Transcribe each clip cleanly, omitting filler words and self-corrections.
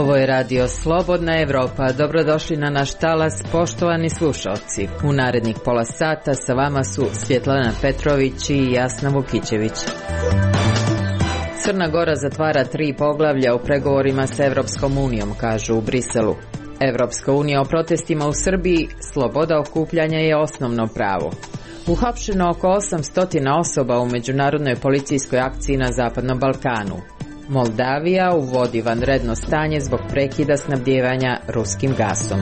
Ovo je radio Slobodna Evropa. Dobrodošli na naš talas, poštovani slušalci. U narednih pola sata sa vama su Svjetlana Petrović i Jasna Vukićević. Crna Gora zatvara 3 poglavlja u pregovorima sa Evropskom unijom, kažu u Briselu. Evropska unija o protestima u Srbiji, sloboda okupljanja je osnovno pravo. Uhapšeno oko 800 osoba u međunarodnoj policijskoj akciji na Zapadnom Balkanu. Moldavija uvodi vanredno stanje zbog prekida snabdijevanja ruskim gasom.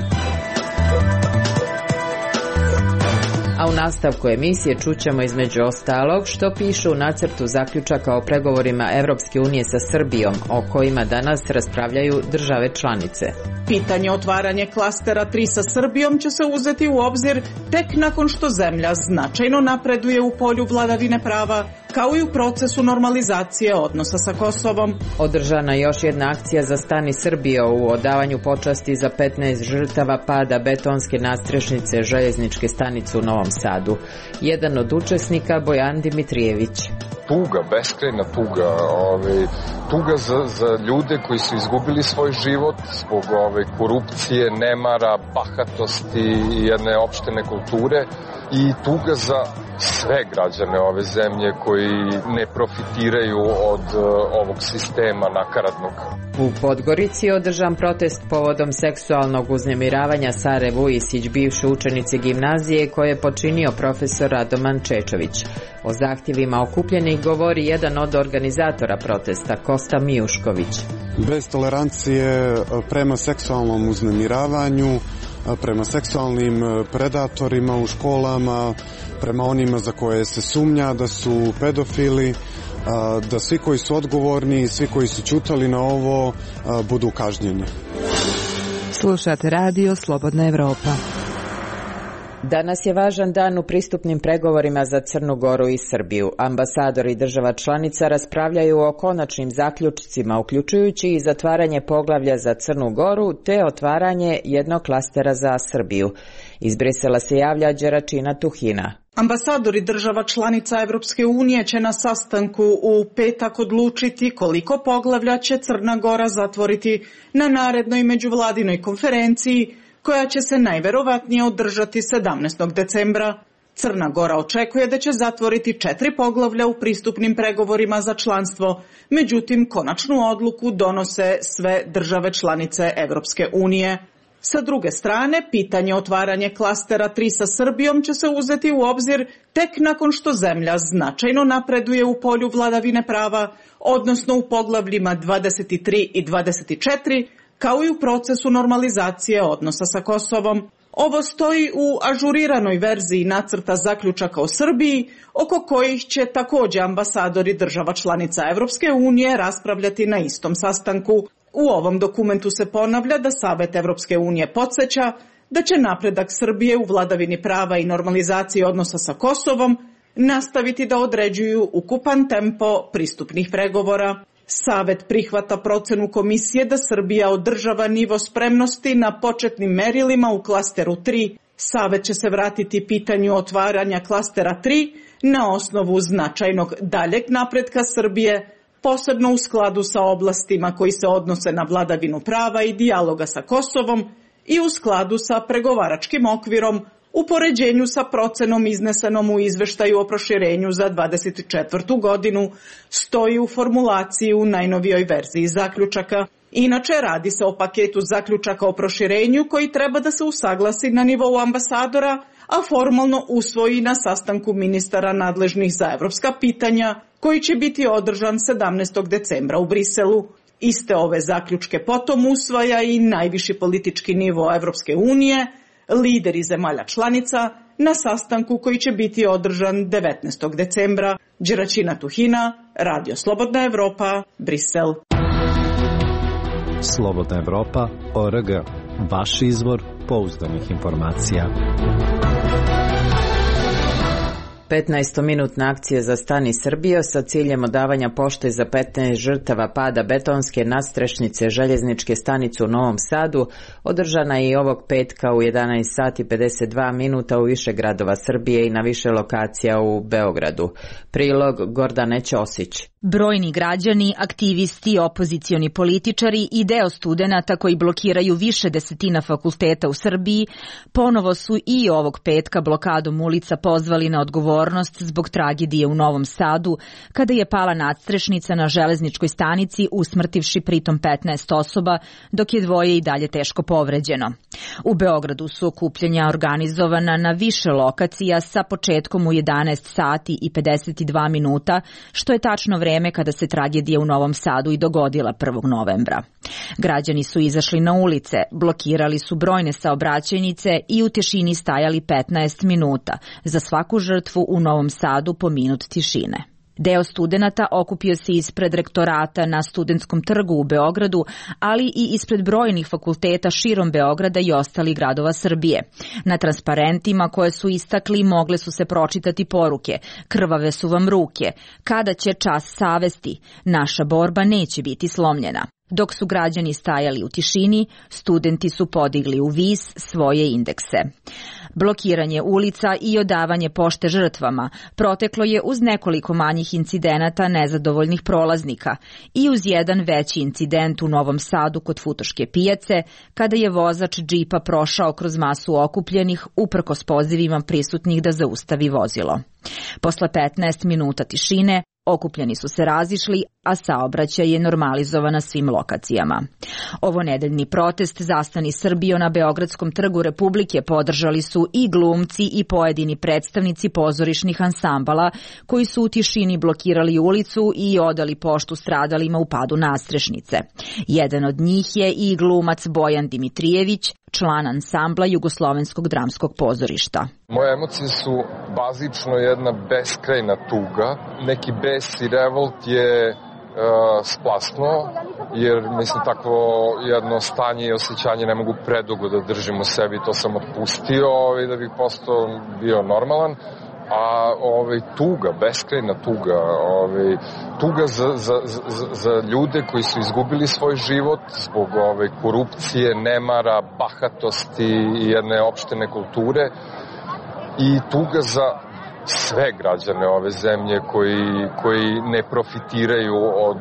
A u nastavku emisije čućemo između ostalog što piše u nacrtu zaključaka o pregovorima Evropske unije sa Srbijom, o kojima danas raspravljaju države članice. Pitanje otvaranja klastera 3 sa Srbijom će se uzeti u obzir tek nakon što zemlja značajno napreduje u polju vladavine prava, kao i u procesu normalizacije odnosa sa Kosovom. Održana je još jedna akcija za Stani Srbije u odavanju počasti za 15 žrtava pada betonske nadstrešnice željezničke stanice u Novom Sadu. Jedan od učesnika Bojan Dimitrijević. Tuga, beskrajna tuga, tuga za ljude koji su izgubili svoj život zbog korupcije, nemara, bahatosti i jedne opšte nekulture i tuga za sve građane ove zemlje koji ne profitiraju od ovog sistema nakaradnog. U Podgorici je održan protest povodom seksualnog uznemiravanja Sare Vujisić, bivše učenice gimnazije koje je počinio profesor Radoman Čečović. O zahtjevima okupljenih govori jedan od organizatora protesta, Kosta Mijušković. Bez tolerancije prema seksualnom uznemiravanju, prema seksualnim predatorima u školama, prema onima za koje se sumnja da su pedofili, da svi koji su odgovorni i svi koji su ćutali na ovo budu kažnjeni. Slušate radio Slobodna Evropa. Danas je važan dan u pristupnim pregovorima za Crnu Goru i Srbiju. Ambasadori država članica raspravljaju o konačnim zaključcima, uključujući i zatvaranje poglavlja za Crnu Goru te otvaranje jednog klastera za Srbiju. Iz Brisela se javlja Đeračina Tuhina. Ambasadori država članica Evropske unije će na sastanku u petak odlučiti koliko poglavlja će Crna Gora zatvoriti na narednoj međuvladinoj konferenciji koja će se najverovatnije održati 17. decembra. Crna Gora očekuje da će zatvoriti 4 poglavlja u pristupnim pregovorima za članstvo, međutim konačnu odluku donose sve države članice Evropske unije. Sa druge strane, pitanje otvaranja klastera 3 sa Srbijom će se uzeti u obzir tek nakon što zemlja značajno napreduje u polju vladavine prava, odnosno u poglavljima 23 i 24, kao i u procesu normalizacije odnosa sa Kosovom. Ovo stoji u ažuriranoj verziji nacrta zaključaka o Srbiji, oko kojih će također ambasadori država članica Evropske unije raspravljati na istom sastanku. U ovom dokumentu se ponavlja da Savet Evropske unije podsjeća da će napredak Srbije u vladavini prava i normalizaciji odnosa sa Kosovom nastaviti da određuju ukupan tempo pristupnih pregovora. Savet prihvata procenu komisije da Srbija održava nivo spremnosti na početnim merilima u klasteru 3. Savet će se vratiti pitanju otvaranja klastera 3 na osnovu značajnog daljeg napretka Srbije, posebno u skladu sa oblastima koji se odnose na vladavinu prava i dijaloga sa Kosovom i u skladu sa pregovaračkim okvirom u poređenju sa procenom iznesenom u izveštaju o proširenju za 24. godinu, stoji u formulaciji u najnovijoj verziji zaključaka. Inače, radi se o paketu zaključaka o proširenju koji treba da se usaglasi na nivou ambasadora, a formalno usvoji na sastanku ministara nadležnih za evropska pitanja, koji će biti održan 17. decembra u Briselu. Iste ove zaključke potom usvaja i najviši politički nivo Evropske unije, lideri zemalja članica, na sastanku koji će biti održan 19. decembra. Đeračina Tuhina, Radio Slobodna Evropa, Brisel. Slobodna Evropa.org. Vaš izvor pouzdanih informacija. 15-minutna akcija za Stani Srbijo sa ciljem odavanja pošte za 15 žrtava pada betonske nadstrešnice željezničke stanice u Novom Sadu održana je i ovog petka u 11 sati 52 minuta u više gradova Srbije i na više lokacija u Beogradu. Prilog Gordane Ćosić. Brojni građani, aktivisti, opozicioni političari i deo studenata koji blokiraju više desetina fakulteta u Srbiji ponovo su i ovog petka blokadom ulica pozvali na odgovornost zbog tragedije u Novom Sadu kada je pala nadstrešnica na železničkoj stanici usmrtivši pritom 15 osoba, dok je dvoje i dalje teško povređeno. U Beogradu su okupljanja organizovana na više lokacija sa početkom u 11 sati i 52 minuta, što je tačno vreme kada se tragedija u Novom Sadu i dogodila 1. novembra. Građani su izašli na ulice, blokirali su brojne saobraćajnice i u tišini stajali 15 minuta, za svaku žrtvu u Novom Sadu po minut tišine. Deo studenata okupio se ispred rektorata na Studentskom trgu u Beogradu, ali i ispred brojnih fakulteta širom Beograda i ostalih gradova Srbije. Na transparentima koje su istakli mogle su se pročitati poruke: krvave su vam ruke, kada će čas savesti, naša borba neće biti slomljena. Dok su građani stajali u tišini, studenti su podigli u vis svoje indekse. Blokiranje ulica i odavanje pošte žrtvama proteklo je uz nekoliko manjih incidenata nezadovoljnih prolaznika i uz jedan veći incident u Novom Sadu kod Futoške pijace, kada je vozač džipa prošao kroz masu okupljenih uprkos pozivima prisutnih da zaustavi vozilo. Posle 15 minuta tišine, okupljeni su se razišli, a saobraćaj je normalizovan na svim lokacijama. Ovo nedeljni protest Zastani Srbijo na Beogradskom trgu Republike podržali su i glumci i pojedini predstavnici pozorišnih ansambala koji su u tišini blokirali ulicu i odali poštu stradalima u padu nadstrešnice. Jedan od njih je i glumac Bojan Dimitrijević, član ansambla Jugoslovenskog dramskog pozorišta. Moje emocije su bazično jedna beskrajna tuga. Neki bes i revolt je splasno, jer mislim takvo jedno stanje i osjećanje ne mogu predugo da držim u sebi, to sam otpustio da bih postao bio normalan. A tuga, beskrajna tuga, tuga za ljude koji su izgubili svoj život zbog korupcije, nemara, bahatosti i jedne opšte nekulture, i tuga za sve građane ove zemlje koji ne profitiraju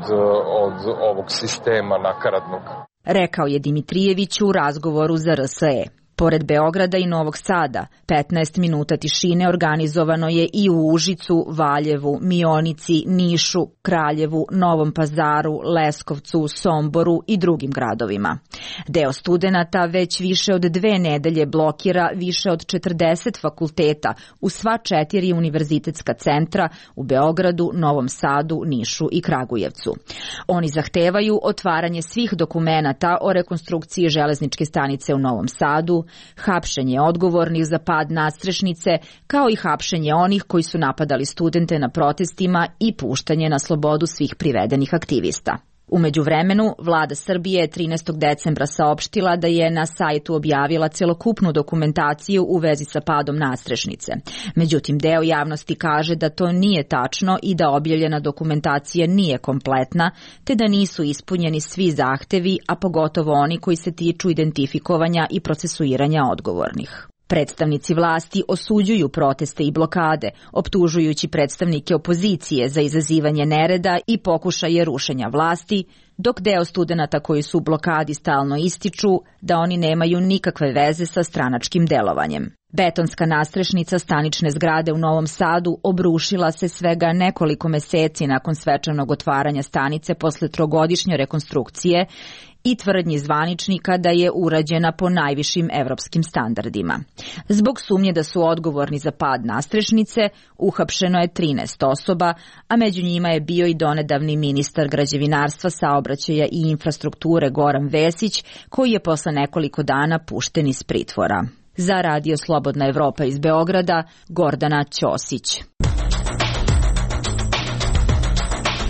od ovog sistema nakaradnog. Rekao je Dimitrijević u razgovoru za RSE. Pored Beograda i Novog Sada, 15 minuta tišine organizovano je i u Užicu, Valjevu, Mionici, Nišu, Kraljevu, Novom Pazaru, Leskovcu, Somboru i drugim gradovima. Deo studenata već više od 2 nedelje blokira više od 40 fakulteta u sva 4 univerzitetska centra u Beogradu, Novom Sadu, Nišu i Kragujevcu. Oni zahtevaju otvaranje svih dokumenata o rekonstrukciji železničke stanice u Novom Sadu, hapšenje odgovornih za pad nadstrešnice, kao i hapšenje onih koji su napadali studente na protestima i puštanje na slobodu svih privedenih aktivista. U međuvremenu, vlada Srbije je 13. decembra saopštila da je na sajtu objavila celokupnu dokumentaciju u vezi sa padom nadstrešnice. Međutim, deo javnosti kaže da to nije tačno i da objavljena dokumentacija nije kompletna, te da nisu ispunjeni svi zahtevi, a pogotovo oni koji se tiču identifikovanja i procesuiranja odgovornih. Predstavnici vlasti osuđuju proteste i blokade, optužujući predstavnike opozicije za izazivanje nereda i pokušaje rušenja vlasti, dok deo studenata koji su u blokadi stalno ističu da oni nemaju nikakve veze sa stranačkim delovanjem. Betonska nadstrešnica stanične zgrade u Novom Sadu obrušila se svega nekoliko meseci nakon svečanog otvaranja stanice posle 3-godišnje rekonstrukcije i tvrdnji zvaničnika da je urađena po najvišim evropskim standardima. Zbog sumnje da su odgovorni za pad nadstrešnice, uhapšeno je 13 osoba, a među njima je bio i donedavni ministar građevinarstva, saobraćaja i infrastrukture Goran Vesić, koji je posle nekoliko dana pušten iz pritvora. Za Radio Slobodna Evropa iz Beograda, Gordana Ćosić.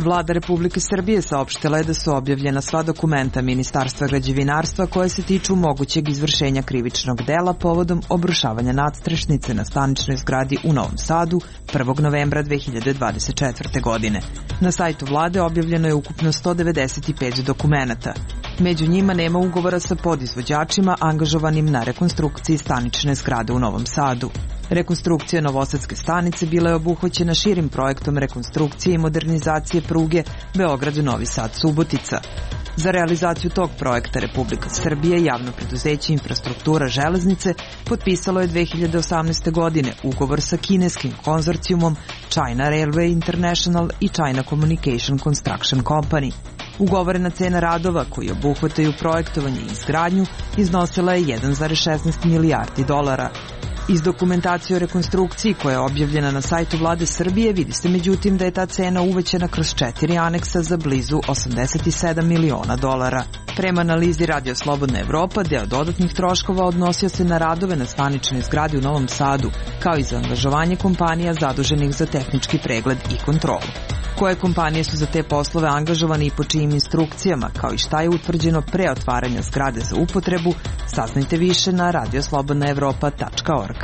Vlada Republike Srbije saopštila je da su objavljena sva dokumenta Ministarstva građevinarstva koje se tiču mogućeg izvršenja krivičnog dela povodom obrušavanja nadstrešnice na staničnoj zgradi u Novom Sadu 1. novembra 2024. godine. Na sajtu Vlade objavljeno je ukupno 195 dokumenata. Među njima nema ugovora sa podizvođačima angažovanim na rekonstrukciji stanične zgrade u Novom Sadu. Rekonstrukcija Novosadske stanice bila je obuhvaćena širim projektom rekonstrukcije i modernizacije pruge Beograd-Novi Sad-Subotica. Za realizaciju tog projekta Republika Srbija i javno preduzeće Infrastruktura železnice potpisalo je 2018. godine ugovor sa kineskim konzorcijumom China Railway International i China Communication Construction Company. Ugovorena cena radova koji obuhvataju projektovanje i izgradnju iznosila je 1,16 milijardi dolara. Iz dokumentacije o rekonstrukciji koja je objavljena na sajtu Vlade Srbije vidi se međutim da je ta cena uvećana kroz 4 aneksa za blizu 87 miliona dolara. Prema analizi Radio Slobodna Evropa, deo dodatnih troškova odnosio se na radove na staničnoj zgradi u Novom Sadu, kao i za angažovanje kompanija zaduženih za tehnički pregled i kontrolu. Koje kompanije su za te poslove angažovane i po čijim instrukcijama, kao i šta je utvrđeno pre otvaranja zgrade za upotrebu, saznajte više na radioslobodnaevropa.org.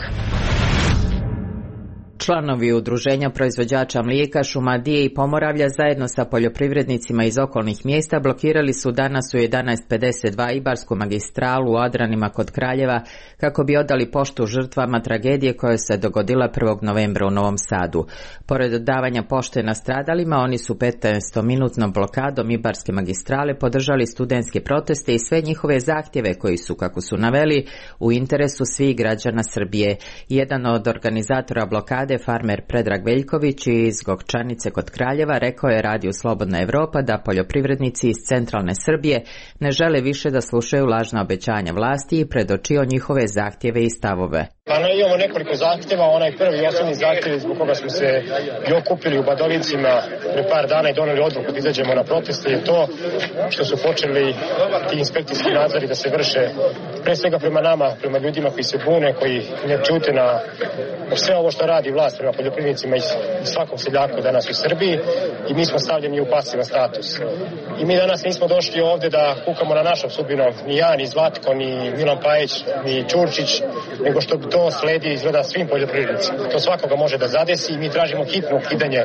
Članovi Udruženja proizvođača mlijeka, Šumadije i Pomoravlja zajedno sa poljoprivrednicima iz okolnih mjesta blokirali su danas u 11:52 Ibarsku magistralu u Adranima kod Kraljeva kako bi odali poštu žrtvama tragedije koja se dogodila 1. novembra u Novom Sadu. Pored davanja pošte nastradalima, oni su 15-minutnom blokadom Ibarske magistrale podržali studentske proteste i sve njihove zahtjeve koji su, kako su naveli, u interesu svih građana Srbije. Jedan od organizatora blokade, farmer Predrag Veljković iz Gokčanice kod Kraljeva, rekao je Radiju Slobodna Evropa da poljoprivrednici iz centralne Srbije ne žele više da slušaju lažna obećanja vlasti i predočio njihove zahtjeve i stavove. Imamo nekoliko zahtjeva, onaj prvi i osnovni zahtjev zbog koga smo se i okupili u Badovincima pre par dana i doneli odluku da izađemo na proteste je to što su počeli ti inspekcijski nadzori da se vrše pre svega prema nama, prema ljudima koji se bune, koji ne čute na sve ovo što radi vlast prema poljoprivrednicima i svakom seljaku danas u Srbiji i mi smo stavljeni u pasivan status. I mi danas nismo došli ovde da kukamo na našom sudbinom, ni ja, ni Zlatko, ni Milan Pajić, ni Ćurčić, nego što to sledi izgleda svim poljoprivrednicima. To svakoga može da zadesi i mi tražimo hitno ukidanje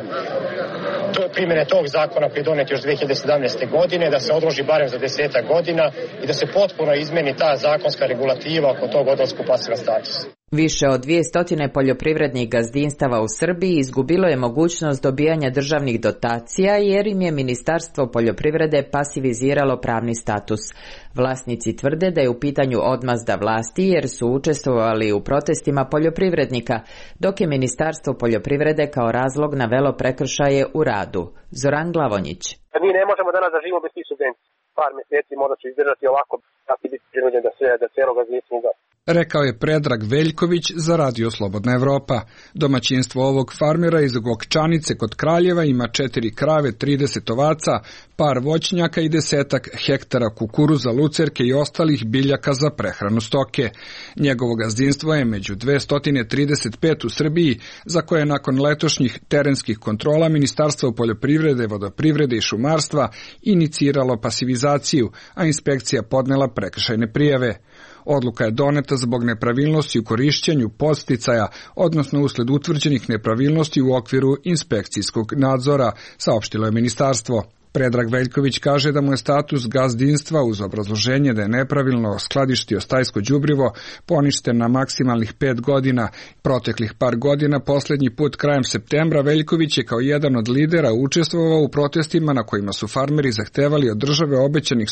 primjene tog zakona koji je donet još 2017. godine, da se odloži barem za 10 godina i da se potpuno izmeni ta zakonska regulativa oko tog odlaska u pasivan status. Više od 200 poljoprivrednih gazdinstava u Srbiji izgubilo je mogućnost dobijanja državnih dotacija jer im je Ministarstvo poljoprivrede pasiviziralo pravni status. Vlasnici tvrde da je u pitanju odmazda vlasti jer su učestvovali u protestima poljoprivrednika, dok je Ministarstvo poljoprivrede kao razlog navelo prekršaje u radu. Zoran Glavonjić. Mi ne možemo danas da živimo bez tih subvencija. Par mjeseci možda ću izdržati ovako, da će biti prinuđen da cijelo gazdinstvo ugasi. Rekao je Predrag Veljković za Radio Slobodna Evropa. Domaćinstvo ovog farmera iz Gokčanice kod Kraljeva ima 4 krave, 30 ovaca, par voćnjaka i 10 hektara kukuruza, lucerke i ostalih biljaka za prehranu stoke. Njegovo gazdinstvo je među 235 u Srbiji, za koje je nakon letošnjih terenskih kontrola Ministarstvo poljoprivrede, vodoprivrede i šumarstva iniciralo pasivizaciju, a inspekcija podnela prekršajne prijave. Odluka je doneta zbog nepravilnosti u korišćenju podsticaja, odnosno usled utvrđenih nepravilnosti u okviru inspekcijskog nadzora, saopštilo je ministarstvo. Predrag Veljković kaže da mu je status gazdinstva uz obrazloženje da je nepravilno skladištio stajsko đubrivo poništen na maksimalnih 5 godina. Proteklih par godina, posljednji put krajem septembra, Veljković je kao jedan od lidera učestvovao u protestima na kojima su farmeri zahtevali od države obećanih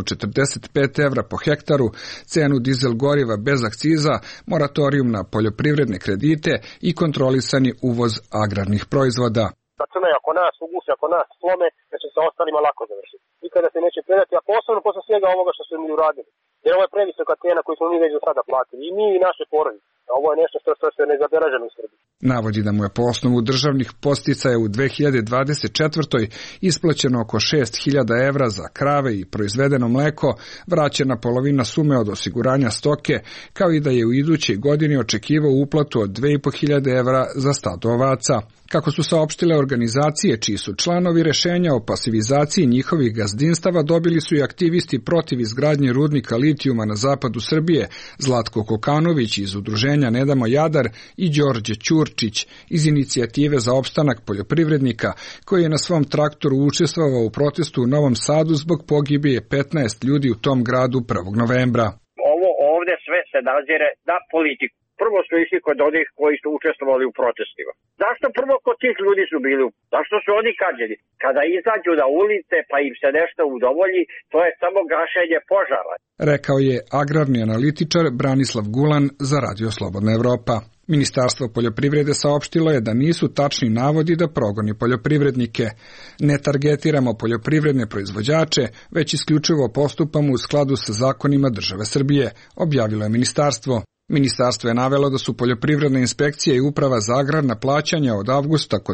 145 evra po hektaru, cenu dizel goriva bez akciza, moratorijum na poljoprivredne kredite i kontrolisani uvoz agrarnih proizvoda. Računaj, ako nas uguse, ako nas slome, da će se ostalima lako završiti. Nikada se neće predati, a posebno posle svega ovoga što su mi uradili. Jer ovo je previsoka cena koju smo mi već do sada platili. I mi i naše porodice. Ovo je nešto što se ne zabeleženo u Srbiji. Navodi da mu je po osnovu državnih podsticaja u 2024. isplaćeno oko 6.000 evra za krave i proizvedeno mleko, vraćena polovina sume od osiguranja stoke, kao i da je u idućoj godini očekivao uplatu od 2.500 evra za stado ovaca. Kako su saopštile organizacije čiji su članovi, rešenja o pasivizaciji njihovih gazdinstava dobili su i aktivisti protiv izgradnje rudnika litijuma na zapadu Srbije, Zlatko Kokanović iz udruženja Ne damo Jadar i Đorđe Ćurčić iz inicijative za opstanak poljoprivrednika, koji je na svom traktoru učestvovao u protestu u Novom Sadu zbog pogibije 15 ljudi u tom gradu 1. novembra. Ovo ovde sve se nazire na politiku. Prvo su išli kod onih koji su učestvovali u protestima. Zašto prvo kod tih ljudi su bili? Zašto su oni kažnjeni? Kada izađu na ulice pa im se nešto udovolji, to je samo gašenje požara. Rekao je agrarni analitičar Branislav Gulan za Radio Slobodna Evropa. Ministarstvo poljoprivrede saopštilo je da nisu tačni navodi da progoni poljoprivrednike. Ne targetiramo poljoprivredne proizvođače, već isključivo postupamo u skladu sa zakonima države Srbije, objavilo je ministarstvo. Ministarstvo je navelo da su poljoprivredna inspekcija i uprava za agrarna plaćanja od avgusta kod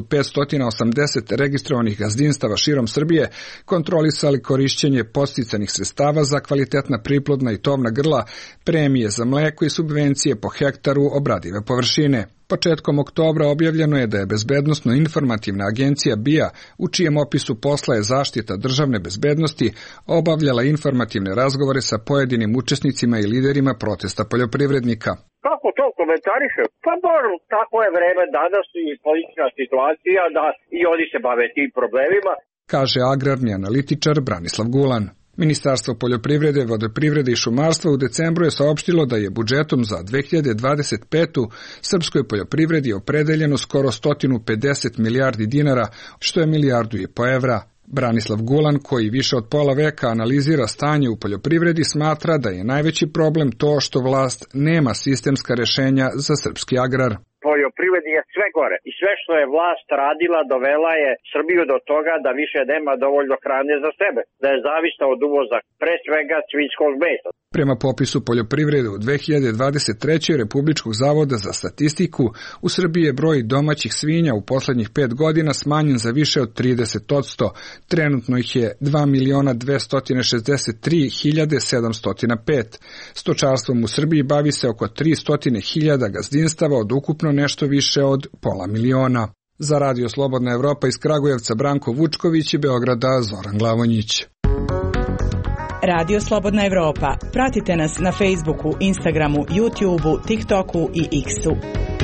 1580 registrovanih gazdinstava širom Srbije kontrolisali korišćenje podsticanih sredstava za kvalitetna priplodna i tovna grla, premije za mleko i subvencije po hektaru obradive površine. Početkom oktobra objavljeno je da je Bezbednosno-informativna agencija BIA, u čijem opisu posla je zaštita državne bezbednosti, obavljala informativne razgovore sa pojedinim učesnicima i liderima protesta poljoprivrednika. Kako to komentariše? Pa dobro, tako je vreme danas i politička situacija da i oni se bave tim problemima, kaže agrarni analitičar Branislav Gulan. Ministarstvo poljoprivrede, vodoprivrede i šumarstva u decembru je saopštilo da je budžetom za 2025. srpskoj poljoprivredi opredeljeno skoro 150 milijardi dinara, što je 1,5 milijardu evra. Branislav Gulan, koji više od pola veka analizira stanje u poljoprivredi, smatra da je najveći problem to što vlast nema sistemska rešenja za srpski agrar. Poljoprivredi je sve gore i sve što je vlast radila dovela je Srbiju do toga da više nema dovoljno hrane za sebe, da je zavisna od uvoza, pre svega svinjskog mesa. Prema popisu poljoprivrede u 2023. Republičkog zavoda za statistiku, u Srbiji je broj domaćih svinja u poslednjih 5 godina smanjen za više od 30%. Trenutno ih je 2.263.705. Stočarstvom u Srbiji bavi se oko 300.000 gazdinstava od ukupno nešto više od 500.000. Za Radio Slobodna Evropa iz Kragujevca Branko Vučković i Beograda Zoran Glavonjić. Radio Slobodna Evropa. Pratite nas na Facebooku, Instagramu, YouTubeu, TikToku i X-u.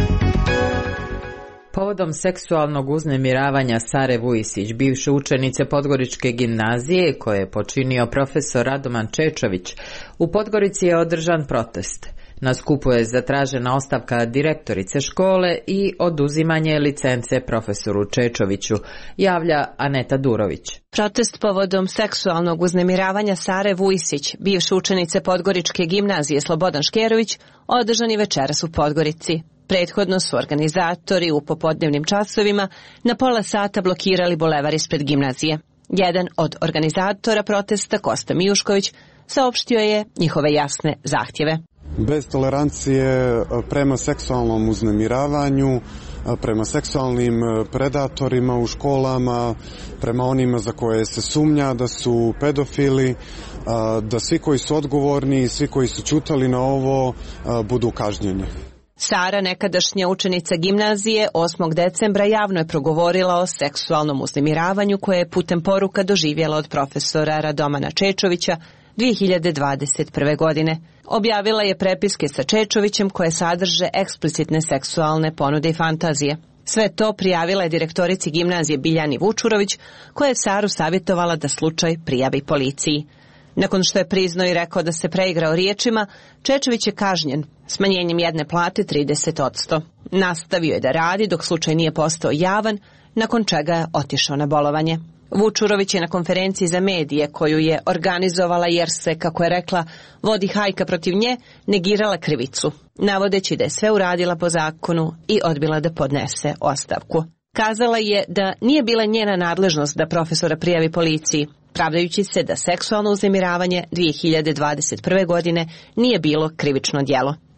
Povodom seksualnog uznemiravanja Sare Vujisić, bivše učenice Podgoričke gimnazije, koje je počinio profesor Radoman Čečović, u Podgorici je održan protest. Na skupu je zatražena ostavka direktorice škole i oduzimanje licence profesoru Čečoviću, javlja Aneta Durović. Protest povodom seksualnog uznemiravanja Sare Vujisić, bivše učenice Podgoričke gimnazije Slobodan Škerović, održan je večeras u Podgorici. Prethodno su organizatori u popodnevnim časovima na pola sata blokirali bulevar ispred gimnazije. Jedan od organizatora protesta, Kosta Mijušković, saopštio je njihove jasne zahtjeve. Bez tolerancije prema seksualnom uznemiravanju, prema seksualnim predatorima u školama, prema onima za koje se sumnja da su pedofili, da svi koji su odgovorni i svi koji su ćutali na ovo budu kažnjeni. Sara, nekadašnja učenica gimnazije, 8. decembra javno je progovorila o seksualnom uznemiravanju koje je putem poruka doživjela od profesora Radomana Čečovića 2021. godine. Objavila je prepiske sa Čečovićem koje sadrže eksplicitne seksualne ponude i fantazije. Sve to prijavila je direktorici gimnazije Biljani Vučurović, koja je Saru savjetovala da slučaj prijavi policiji. Nakon što je priznao i rekao da se preigrao riječima, Čečović je kažnjen smanjenjem jedne plate 30%. Nastavio je da radi dok slučaj nije postao javan, nakon čega je otišao na bolovanje. Vučurović je na konferenciji za medije koju je organizovala jer se, kako je rekla, vodi hajka protiv nje, negirala krivicu, navodeći da je sve uradila po zakonu i odbila da podnese ostavku. Kazala je da nije bila njena nadležnost da profesora prijavi policiji, pravdajući se da seksualno uznemiravanje 2021. godine nije bilo krivično djelo.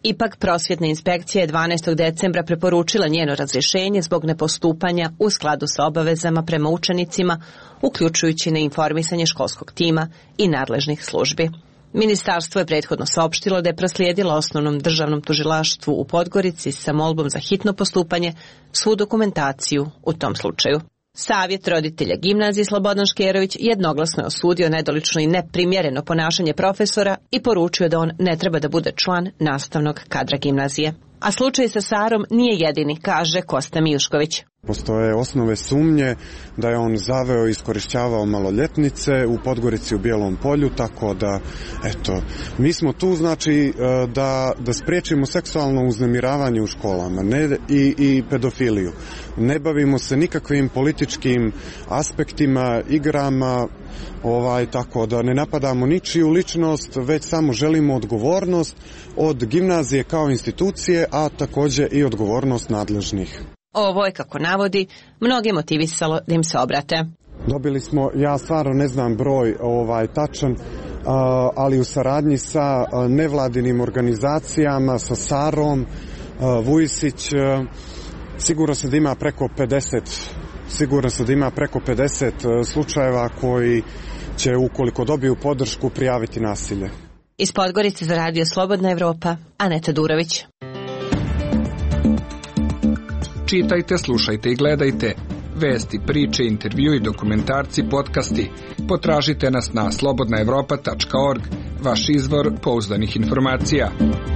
Ipak, prosvjetna inspekcija je 12. decembra preporučila njeno razrješenje zbog nepostupanja u skladu sa obavezama prema učenicima, uključujući neinformisanje školskog tima i nadležnih službi. Ministarstvo je prethodno saopštilo da je proslijedilo Osnovnom državnom tužilaštvu u Podgorici sa molbom za hitno postupanje svu dokumentaciju u tom slučaju. Savjet roditelja gimnazije Slobodan Škerović jednoglasno je osudio nedolično i neprimjereno ponašanje profesora i poručio da on ne treba da bude član nastavnog kadra gimnazije. A slučaj sa Sarom nije jedini, kaže Kosta Mijušković. Postoje osnove sumnje da je on zaveo i iskorišćavao maloljetnice u Podgorici u Bijelom Polju, tako da, eto, mi smo tu, znači, da spriječimo seksualno uznemiravanje u školama i pedofiliju. Ne bavimo se nikakvim političkim aspektima, igrama, tako da ne napadamo ničiju ličnost, već samo želimo odgovornost od gimnazije kao institucije, a također i odgovornost nadležnih. Ovo je, kako navodi, mnoge motivisalo da im se obrate. Dobili smo, ja stvarno ne znam broj tačan, ali u saradnji sa nevladinim organizacijama, sa Sarom, Vujisić, sigurno se da ima preko 50 slučajeva koji će, ukoliko dobiju podršku, prijaviti nasilje. Iz Podgorice za Radio Slobodna Evropa, Aneta Durović. Čitajte, slušajte i gledajte. Vesti, priče, intervju i dokumentarci, podcasti. Potražite nas na slobodnaevropa.org, vaš izvor pouzdanih informacija.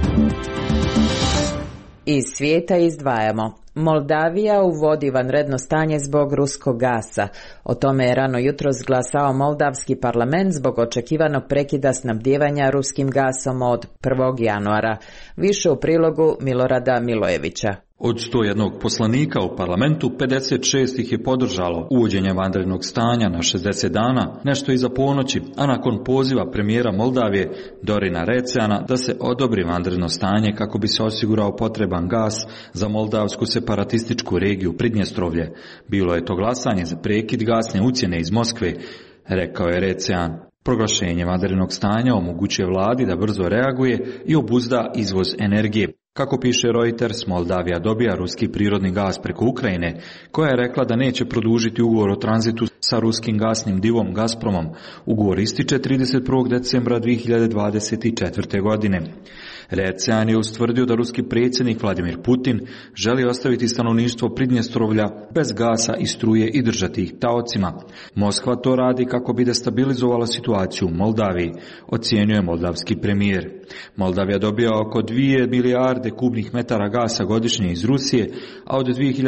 Iz svijeta izdvajamo. Moldavija uvodi vanredno stanje zbog ruskog gasa. O tome je rano jutros glasao Moldavski parlament zbog očekivanog prekida snabdijevanja ruskim gasom od 1. januara. Više u prilogu Milorada Milojevića. Od 101 poslanika u parlamentu, 56 ih je podržalo uvođenje vanrednog stanja na 60 dana, nešto iza ponoći, a nakon poziva premijera Moldavije Dorina Receana da se odobri vanredno stanje kako bi se osigurao potreban gas za moldavsku separatističku regiju Pridnjestrovlje. Bilo je to glasanje za prekid gasne ucjene iz Moskve, rekao je Recean. Proglašenje vanrednog stanja omogućuje vladi da brzo reaguje i obuzda izvoz energije. Kako piše Reuters, Moldavija dobija ruski prirodni gas preko Ukrajine, koja je rekla da neće produžiti ugovor o tranzitu sa ruskim gasnim divom Gazpromom. Ugovor ističe 31. decembra 2024. godine. Recean je ustvrdio da ruski predsjednik Vladimir Putin želi ostaviti stanovništvo Pridnjestrovlja bez gasa i struje i držati ih taocima. Moskva to radi kako bi destabilizovala situaciju u Moldaviji, ocjenjuje moldavski premijer. Moldavija dobija oko 2 milijarde kubnih metara gasa godišnje iz Rusije, a od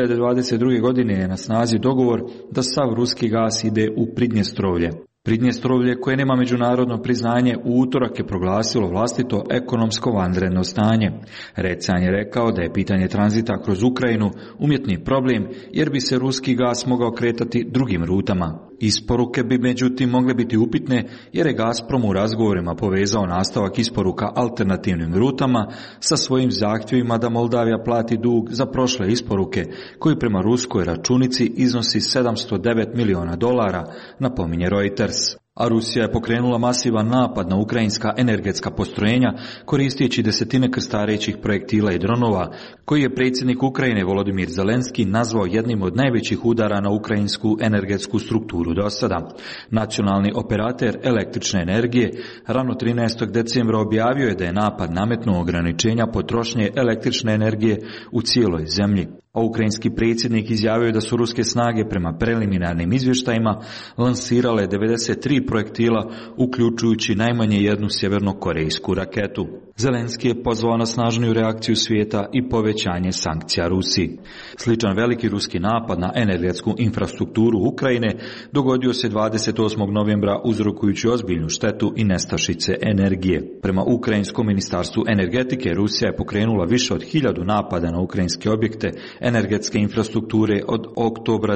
2022. godine je na snazi dogovor da sav ruski gas ide u Pridnjestrovlje. Pridnjestrovlje, koje nema međunarodno priznanje, u utorak je proglasilo vlastito ekonomsko vanredno stanje. Recean je rekao da je pitanje tranzita kroz Ukrajinu umjetni problem, jer bi se ruski gas mogao kretati drugim rutama. Isporuke bi međutim mogle biti upitne, jer je Gazprom u razgovorima povezao nastavak isporuka alternativnim rutama sa svojim zahtjevima da Moldavija plati dug za prošle isporuke, koji prema ruskoj računici iznosi $709 miliona, napominje Reuters. A Rusija je pokrenula masivan napad na ukrajinska energetska postrojenja koristeći desetine krstarećih projektila i dronova, koji je predsjednik Ukrajine Volodimir Zelenski nazvao jednim od najvećih udara na ukrajinsku energetsku strukturu do sada. Nacionalni operater električne energije rano 13. decembra objavio je da je napad nametnuo ograničenja potrošnje električne energije u cijeloj zemlji. A ukrajinski predsjednik izjavio je da su ruske snage prema preliminarnim izvještajima lansirale 93 projektila, uključujući najmanje jednu sjevernokorejsku raketu. Zelenski je pozvao na snažniju reakciju svijeta i povećanje sankcija Rusiji. Sličan veliki ruski napad na energetsku infrastrukturu Ukrajine dogodio se 28. novembra uzrokujući ozbiljnu štetu i nestašice energije. Prema Ukrajinskom ministarstvu energetike, Rusija je pokrenula više od 1000 napada na ukrajinske objekte energetske infrastrukture od oktobra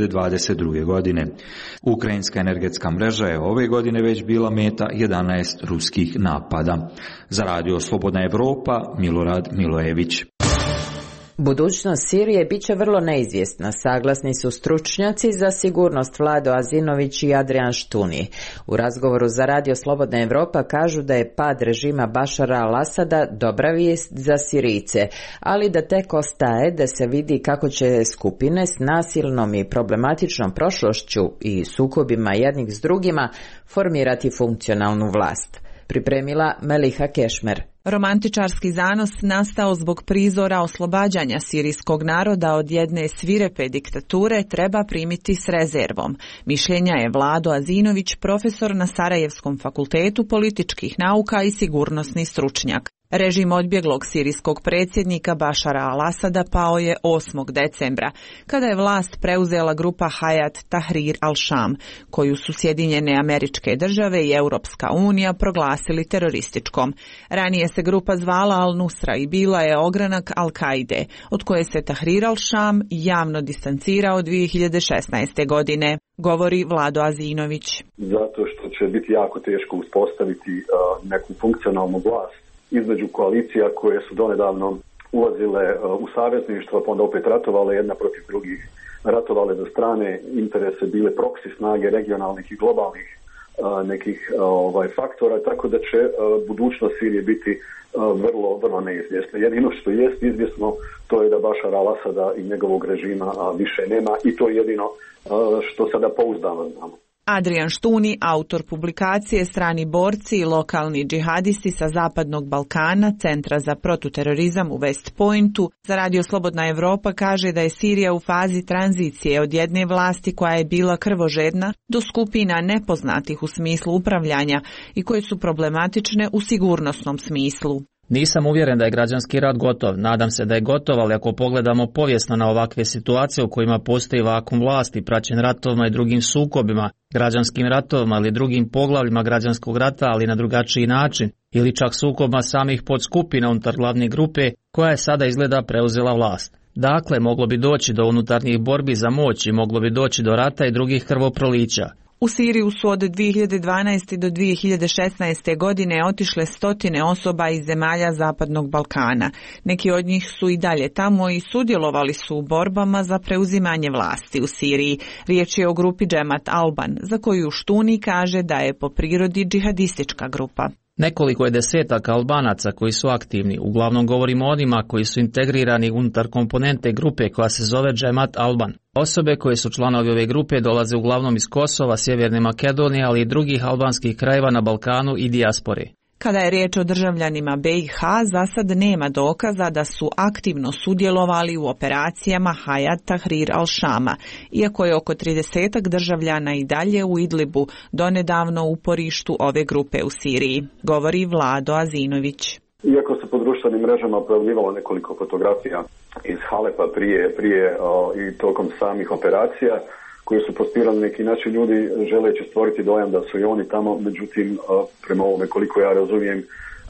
2022. godine. Ukrajinska energetska mreža je ove godine već bila meta 11 ruskih napada. Za Radio Slobodna Evropa, Milorad Milojević. Budućnost Sirije bit će vrlo neizvjesna, saglasni su stručnjaci za sigurnost Vlado Azinović i Adrian Štuni. U razgovoru za Radio Slobodna Evropa kažu da je pad režima Bašara al-Asada dobra vijest za Sirijce, ali da tek ostaje da se vidi kako će skupine s nasilnom i problematičnom prošlošću i sukobima jednih s drugima formirati funkcionalnu vlast. Pripremila Meliha Kešmer. Romantičarski zanos nastao zbog prizora oslobađanja sirijskog naroda od jedne svirepe diktature treba primiti s rezervom. Mišljenja je Vlado Azinović, profesor na Sarajevskom fakultetu političkih nauka i sigurnosni stručnjak. Režim odbjeglog sirijskog predsjednika Bašara al-Asada pao je 8. decembra, kada je vlast preuzela grupa Hayat Tahrir al-Sham, koju su Sjedinjene Američke Države i Europska unija proglasili terorističkom. Ranije se grupa zvala Al-Nusra i bila je ogranak Al-Kaide, od koje se Tahrir al-Sham javno distancirao 2016. godine, govori Vlado Azinović. Zato što će biti jako teško uspostaviti neku funkcionalnu vlast između koalicija koje su donedavno ulazile u savezništvo, pa onda opet ratovale jedna protiv drugih, ratovale za strane interese, bile proksi snage regionalnih i globalnih nekih faktora, tako da će budućnost Sirije biti vrlo neizvjesna. Jedino što jest izvjesno, to je da Bašara al-Asada i njegovog režima više nema, i to je jedino što sada pouzdano znamo. Adrian Štuni, autor publikacije Strani borci i lokalni džihadisti sa Zapadnog Balkana, Centra za protuterorizam u West Pointu, za Radio Slobodna Evropa kaže da je Sirija u fazi tranzicije od jedne vlasti koja je bila krvožedna do skupina nepoznatih u smislu upravljanja i koje su problematične u sigurnosnom smislu. Nisam uvjeren da je građanski rat gotov, nadam se da je gotov, ali ako pogledamo povijesno na ovakve situacije u kojima postoji vakuum vlasti, praćen ratovima i drugim sukobima, građanskim ratovima ili drugim poglavljima građanskog rata, ali na drugačiji način, ili čak sukobima samih podskupina unutar glavne grupe, koja je sada izgleda preuzela vlast. Dakle, moglo bi doći do unutarnjih borbi za moć i moglo bi doći do rata i drugih krvoprolića. U Siriju su od 2012. do 2016. godine otišle stotine osoba iz zemalja Zapadnog Balkana. Neki od njih su i dalje tamo i sudjelovali su u borbama za preuzimanje vlasti u Siriji. Riječ je o grupi Džemat Alban, za koju Štuni kaže da je po prirodi džihadistička grupa. Nekoliko je desetaka Albanaca koji su aktivni, uglavnom govorimo o onima koji su integrirani unutar komponente grupe koja se zove Džemat Alban. Osobe koje su članovi ove grupe dolaze uglavnom iz Kosova, Sjeverne Makedonije, ali i drugih albanskih krajeva na Balkanu i dijaspore. Kada je riječ o državljanima BiH, za sad nema dokaza da su aktivno sudjelovali u operacijama Hayat Tahrir al-Shama, iako je oko 30 državljana i dalje u Idlibu, donedavno u uporištu ove grupe u Siriji, govori Vlado Azinović. Iako se po društvenim mrežama pojavljivalo nekoliko fotografija iz Halepa prije i tokom samih operacija, koji su postirali neki način ljudi želeći stvoriti dojam da su i oni tamo, međutim, prema ovome koliko ja razumijem,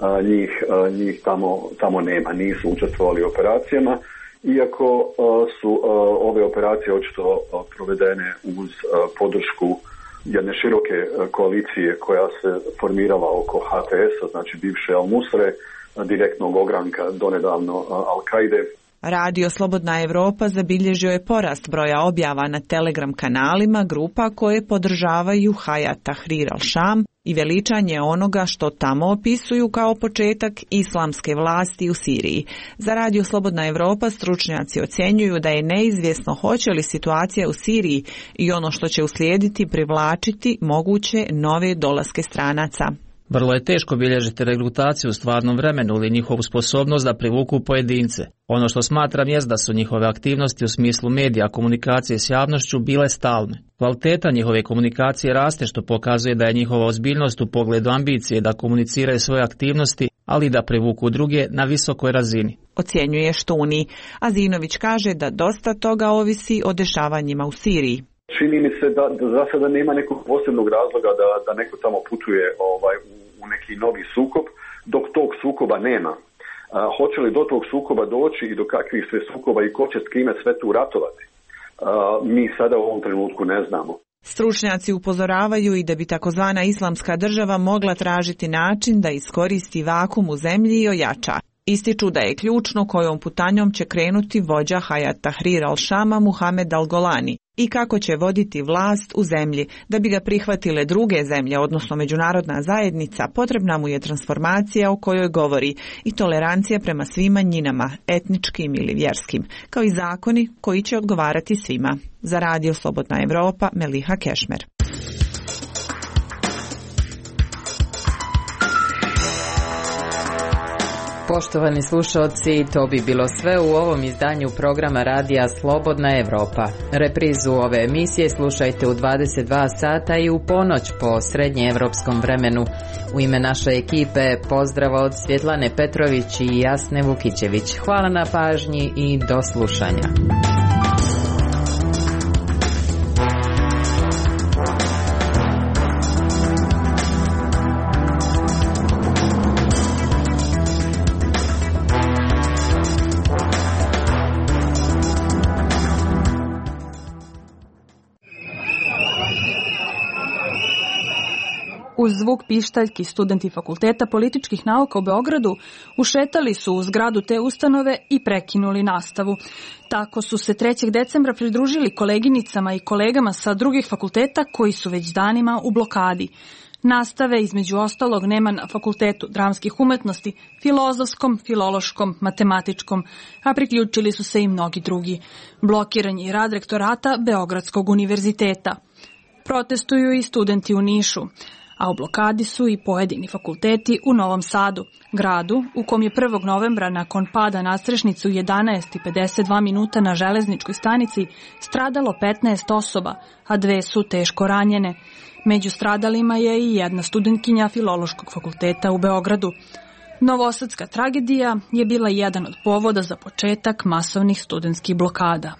njih tamo nema, nisu učestvovali u operacijama, iako su ove operacije očito provedene uz podršku jedne široke koalicije koja se formirala oko HTS-a, znači bivše Al-Nusre, direktnog ogranka donedavno Al-Kaide. Radio Slobodna Evropa zabilježio je porast broja objava na Telegram kanalima grupa koje podržavaju Hayat Tahrir al-Sham i veličanje onoga što tamo opisuju kao početak islamske vlasti u Siriji. Za Radio Slobodna Evropa stručnjaci ocjenjuju da je neizvjesno hoće li situacija u Siriji i ono što će uslijediti privlačiti moguće nove dolaske stranaca. Vrlo je teško bilježiti regrutaciju u stvarnom vremenu ili njihovu sposobnost da privuku pojedince. Ono što smatram jest da su njihove aktivnosti u smislu medija, komunikacije s javnošću bile stalne. Kvaliteta njihove komunikacije raste, što pokazuje da je njihova ozbiljnost u pogledu ambicije da komuniciraju svoje aktivnosti, ali i da privuku druge na visokoj razini, ocjenjuje Štuni. Azinović kaže da dosta toga ovisi o dešavanjima u Siriji. Čini mi se da za sada nema nekog posebnog razloga da neko tamo putuje u neki novi sukob, dok tog sukoba nema. Hoće li do tog sukoba doći i do kakvih sve sukoba i ko će s kime sve tu ratovati? Mi sada u ovom trenutku ne znamo. Stručnjaci upozoravaju i da bi takozvana islamska država mogla tražiti način da iskoristi vakuum u zemlji i ojača. Ističu da je ključno kojom putanjom će krenuti vođa Hayat Tahrir al-Shama Muhamed al-Golani i kako će voditi vlast u zemlji. Da bi ga prihvatile druge zemlje, odnosno međunarodna zajednica, potrebna mu je transformacija o kojoj govori i tolerancija prema svim manjinama, etničkim ili vjerskim, kao i zakoni koji će odgovarati svima. Za Radio Slobodna Evropa, Meliha Kešmer. Poštovani slušalci, to bi bilo sve u ovom izdanju programa Radija Slobodna Evropa. Reprizu ove emisije slušajte u 22 sata i u ponoć po srednjeevropskom vremenu. U ime naše ekipe pozdrav od Svjetlane Petrović i Jasne Vukićević. Hvala na pažnji i do slušanja. Uz zvuk pištaljki studenti Fakulteta političkih nauka u Beogradu ušetali su u zgradu te ustanove i prekinuli nastavu. Tako su se 3. decembra pridružili koleginicama i kolegama sa drugih fakulteta koji su već danima u blokadi. Nastave između ostalog nema na Fakultetu dramskih umetnosti, filozofskom, filološkom, matematičkom, a priključili su se i mnogi drugi. Blokiran je rad rektorata Beogradskog univerziteta. Protestuju i studenti u Nišu, a u blokadi su i pojedini fakulteti u Novom Sadu, gradu u kom je 1. novembra nakon pada nadstrešnice u 11:52 na železničkoj stanici stradalo 15 osoba, a 2 su teško ranjene. Među stradalima je i jedna studentkinja Filološkog fakulteta u Beogradu. Novosadska tragedija je bila jedan od povoda za početak masovnih studentskih blokada.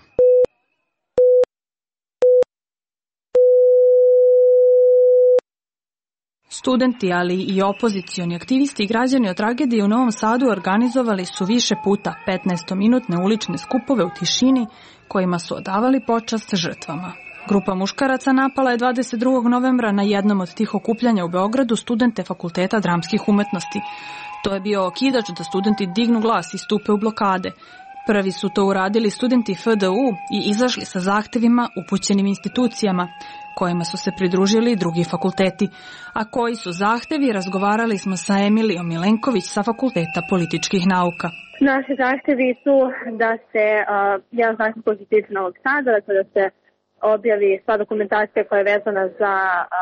Studenti, ali i opozicioni aktivisti i građani o tragediji u Novom Sadu organizovali su više puta 15-minutne ulične skupove u tišini kojima su odavali počast žrtvama. Grupa muškaraca napala je 22. novembra na jednom od tih okupljanja u Beogradu studente Fakulteta dramskih umetnosti. To je bio okidač da studenti dignu glas i stupe u blokade. Prvi su to uradili studenti FDU i izašli sa zahtevima upućenim institucijama, kojima su se pridružili drugi fakulteti. A koji su zahtevi, razgovarali smo sa Emilijom Milenković sa Fakulteta političkih nauka. Naši zahtevi su da se jedan zahtev koji se tiče Novog Sada, dakle da se objavi sva dokumentacija koja je vezana za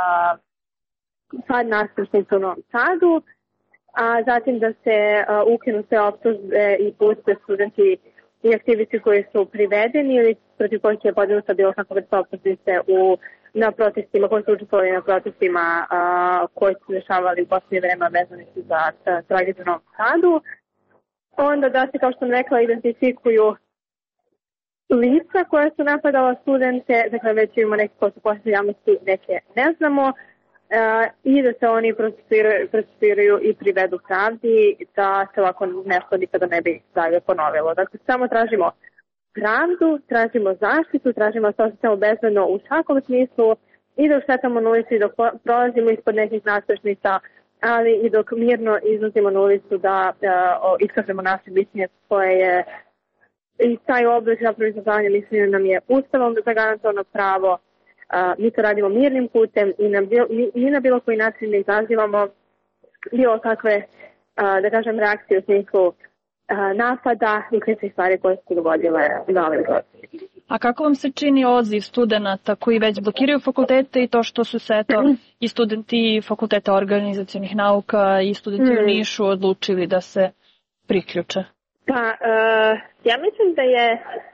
pad nadstrešnice u Novom Sadu, a zatim da se ukinu sve optužbe i puste studenti i aktivisti koji su privedeni ili protiv kojih je podignuta bilo kakva vrsta optužnice na protestima, koji su učestvovali na protestima koji su dešavali u posljednje vreme vezani su za tragediju u Novom Sadu. Onda da se, kao što sam rekla, identifikuju lica koje su napadala studente, dakle već imamo neke koje su posljednje javnosti, neke ne znamo, i da se oni procesuiraju i privedu pravdi, da se ovako nešto nikada ne bi dalje ponovilo. Dakle, samo tražimo pravdu, tražimo zaštitu, tražimo da se osjećamo bezbedno u svakom smislu i dok šetamo na ulici, dok prolazimo ispod nekih nadstrešnica, ali i dok mirno izlazimo na ulicu da iskažemo naše mišljenje koje je i taj oblik zapravo izražavanja mišljenja nam je ustavom zagarantovano pravo. Mi to radimo mirnim putem i na bilo koji način ne izazivamo bilo kakve, da kažem, reakcije u smislu napada i kričnih stvari koje su dogodile na ovim procesima. A kako vam se čini odziv studenta koji već blokiraju fakultete i to što su se i studenti Fakulteta organizacionih nauka i studenti u Nišu odlučili da se priključe? Pa, ja mislim da je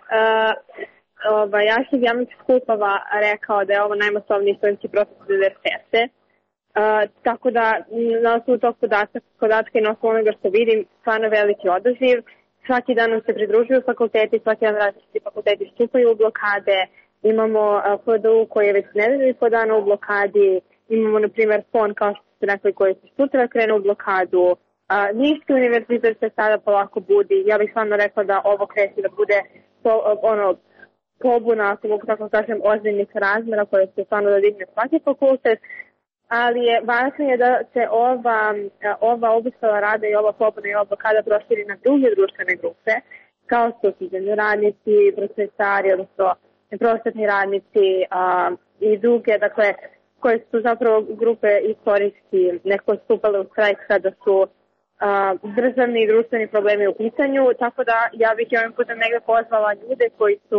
Arhiv javnih skupova rekao da je ovo najmasovniji studentski protest od 1990. Tako da, na osnovu tog podatka i na osnovu onoga što vidim, stvarno veliki odaziv. Svaki dan nam se pridružuju fakulteti, svaki dan različiti fakulteti stupaju u blokade. Imamo FDU koji je već nedelju i po dana u blokadi. Imamo, na primjer, FON, kao što ste rekli, koji se sutra krenu u blokadu. Niški univerzitet se sada polako budi. Ja bih stvarno rekla da ovo kreće da bude pobuna, ako mogu tako kažem, ozbiljnih razmera koje se stvarno da digne svaki fakultet. ali važno je da se ova obustava rada i ova pobuna i ova blokada proširi na druge društvene grupe, kao što su zemljoradnici, prosvetari, odnosno prosvetni radnici i druge, dakle, koje su zapravo grupe istorijski neko stupale u štrajk kada su državni i društveni problemi u pitanju, tako da ja bih ovim putem negde pozvala ljude koji su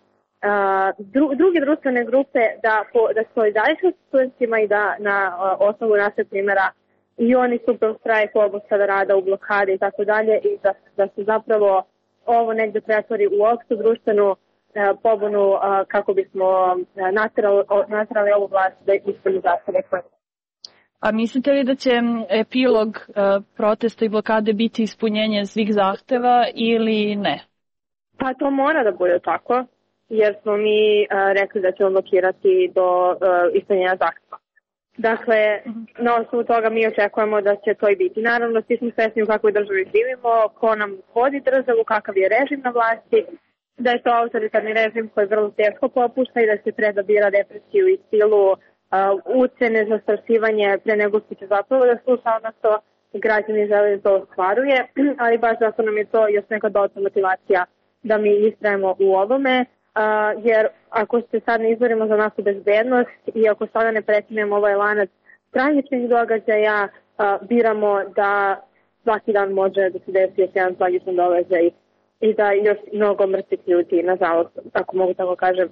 druge društvene grupe da solidarišu s studentima i da na osnovu našeg primjera i oni stupe u štrajk, obustave rada, u blokade i tako dalje i da se zapravo ovo negde pretvori u opštu društvenu pobunu kako bismo naterali ovu vlast da ispuni zastave koje. A mislite li da će epilog protesta i blokade biti ispunjenje svih zahteva ili ne? Pa to mora da bude tako, jer smo mi rekli da ćemo blokirati do ispunjenja zahteva. Dakle, na osnovu toga mi očekujemo da će to i biti. Naravno, svi smo svesni u kakvoj državi živimo, ko nam vodi državu, kakav je režim na vlasti, da je to autoritarni režim koji vrlo teško popušta i da se treba bira represiju i silu, ucene, zastrašivanje pre nego što će zapravo da sluša ono što građani žele da to ostvaruje, ali baš zato nam je to još neka dodatna motivacija da mi istrajemo u ovome, jer ako se sad ne izborimo za našu bezbednost i ako sada ne prekinemo ovaj lanac tragičnih događaja, biramo da svaki dan može da se desi još jedan tragičan događaj i da još mnogo mrtvih ljudi, nažalost, ako mogu tako kažem,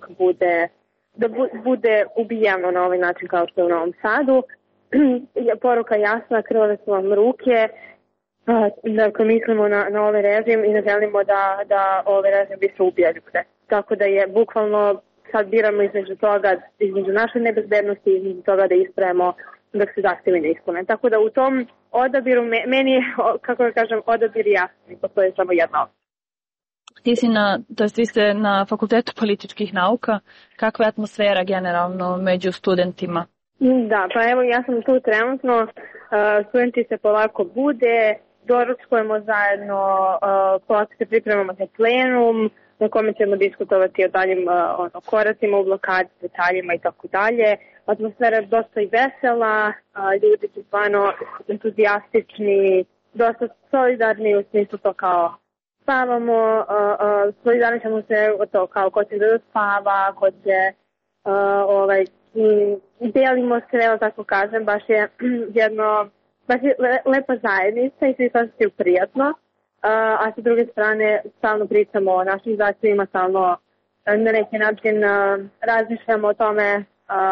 bude ubijeno na ovaj način kao što je u Novom Sadu. Poruka jasna, krvave su vam ruke, dakle mislimo na ovaj režim i ne želimo da ovaj režim više ubija ljude. Tako da je bukvalno sad biramo između naše nebezbednosti i između toga da ispravimo dok se zahtevi ne ispune. Tako da u tom odabiru, meni je, kako da kažem, odabir jasni, postoje samo jedna opcija. Vi ste na Fakultetu političkih nauka. Kakva je atmosfera generalno među studentima? Da, pa evo ja sam tu trenutno, studenti se polako bude, doručkujemo zajedno, polako se pripremamo za plenum, na kome ćemo diskutovati o daljim koracima u blokadi, detaljima i tako dalje. Atmosfera je dosta i vesela, ljudi su stvarno entuzijastični, dosta solidarni u smislu to kao spavamo, solidarni ćemo se to kao ko će da spava, ko će delimo sve, tako kažem, baš je lepa zajednica i svi se osjećaju prijatno, a sa druge strane stalno pričamo o našim zahtjevima, stalno na neki način razmišljamo o tome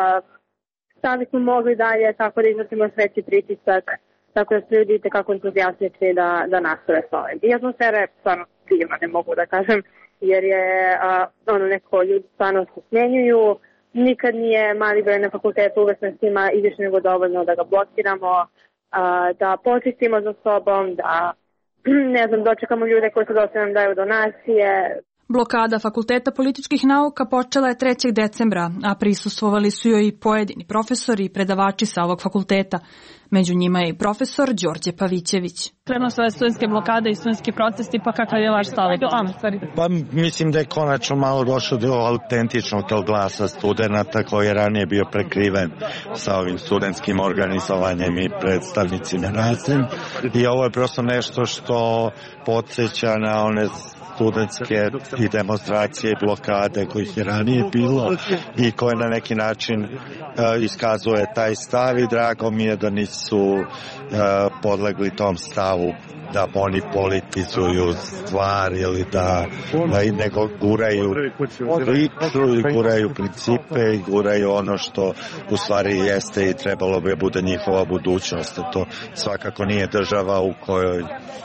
šta bismo mogli dalje, tako da iznosimo sveći pritisak, tako da se ljudi kako entuzijastični da nastave s ovim. I atmosfera je stvarno divna, ne mogu da kažem, jer je neko ljudi stvarno se smenjuju, nikad nije mali broj na fakultetu, uvek nas ima i više nego dovoljno da ga blokiramo, da počistimo za sobom, da dočekamo ljude koji su dosta nam daju donacije. Blokada Fakulteta političkih nauka počela je 3. decembra, a prisustvovali su joj i pojedini profesori i predavači sa ovog fakulteta. Među njima je i profesor Đorđe Pavićević. Krenuo su ove studentske blokade i studentski protesti, pa kakav je vaš stav? Pa mislim da je konačno malo došlo do autentičnog glasa studenta koji je ranije bio prekriven sa ovim studentskim organizovanjem i predstavnicima raznim. I ovo je prosto nešto što podsjeća na one studentske i demonstracije i blokade kojih je ranije bilo i koje na neki način iskazuje taj stav i drago mi je da nisu podlegli tom stavu da oni politizuju stvar ili da nego guraju priču i guraju principe i guraju ono što u stvari jeste i trebalo bi bude njihova budućnost. To svakako nije država u kojoj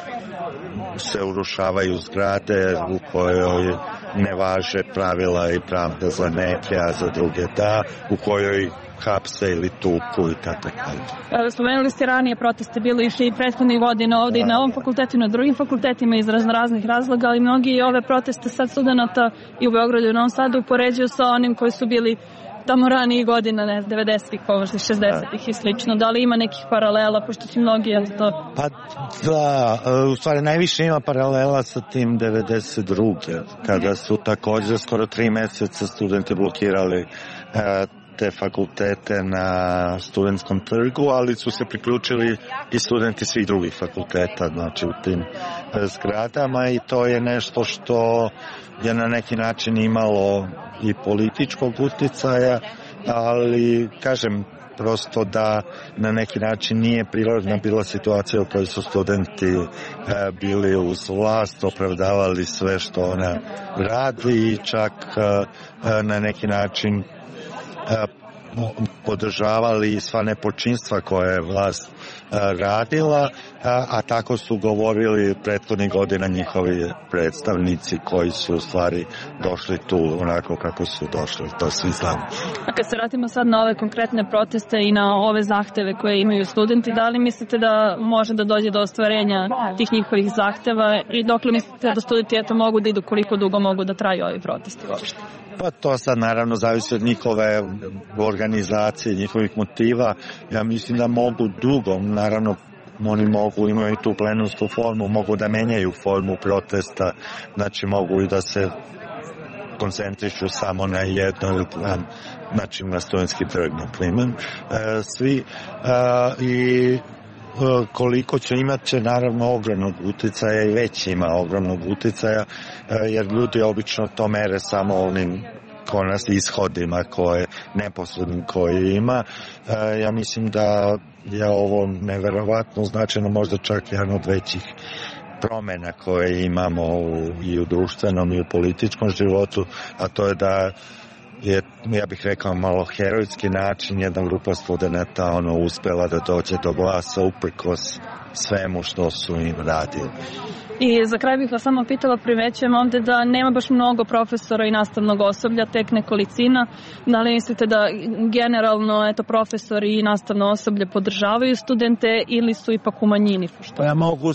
se urušavaju zgrade, u kojoj ne važe pravila i pravda za neke, a za druge da, u kojoj hapse ili tuku i tako. Spomenuli ste ranije proteste, bilo išli i prethodnih godina ovdje i na ovom fakultetu i na drugim fakultetima iz raznih razloga, ali mnogi ove proteste sad studenta i u Beogradu i u Novom Sadu upoređuju sa onim koji su bili tamo ranijih godina, 90-ih, 60-ih i slično. Da li ima nekih paralela, pošto su mnogi to... Pa da, u stvari najviše ima paralela sa tim 92. kada su također skoro 3 meseca studenti blokirali te fakultete na studentskom trgu, ali su se priključili i studenti svih drugih fakulteta, znači u tim zgradama, i to je nešto što je na neki način imalo i političkog uticaja, ali kažem prosto da na neki način nije prirodna bila situacija u kojoj su studenti bili uz vlast, opravdavali sve što ona radi i čak na neki način podržavali sva nepočinstva koje je vlast radila, a tako su govorili prethodnih godina njihovi predstavnici koji su u stvari došli tu onako kako su došli, to svi znamo. A kad se vratimo sad na ove konkretne proteste i na ove zahteve koje imaju studenti, da li mislite da može da dođe do ostvarenja tih njihovih zahteva i dokle mislite da studenti mogu da idu, koliko dugo mogu da traju ovi protesti uopšte? Pa to sad naravno zavisi od njihove organizacije, njihovih motiva. Ja mislim da mogu dugo, naravno oni mogu, imaju tu plenumsku formu, mogu da menjaju formu protesta, znači mogu i da se koncentrišu samo na jedno, znači na studentski trg, na primjer, svi i koliko će imati naravno ogromnog uticaja i već ima ogromnog uticaja, jer ljudi obično to mere samo onim ishodima koje neposrednim koje ima. Ja mislim da je ovo neverovatno značajno, možda čak jedan od većih promjena koje imamo i u društvenom i u političkom životu, a to je da je, ja bih rekao, malo herojski način jedna grupa studenata uspela da dođe do glasa uprkos svemu što su im radili. I za kraj bih vas samo pitala, primećujem ovde da nema baš mnogo profesora i nastavnog osoblja, tek nekolicina. Da li mislite da generalno profesori i nastavno osoblje podržavaju studente ili su ipak u manjini? Pa ja mogu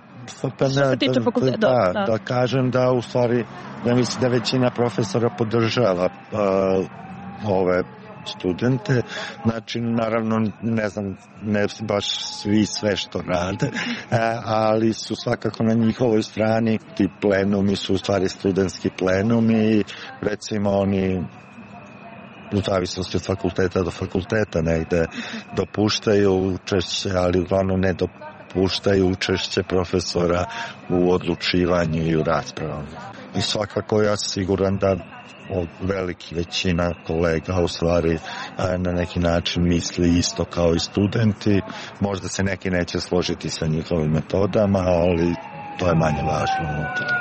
da kažem da u stvari da mislim da većina profesora podržava ove studente, znači naravno ne znam, ne baš svi sve što rade, ali su svakako na njihovoj strani. Ti plenumi su u stvari studentski plenumi i recimo oni u zavisnosti od fakulteta do fakulteta negde dopuštaju učešće, ali uglavnom ne dopuštaju učešće profesora u odlučivanju i u raspravama. I svakako ja sam siguran da veliki većina kolega u stvari na neki način misli isto kao i studenti. Možda se neki neće složiti sa njihovim metodama, ali to je manje važno.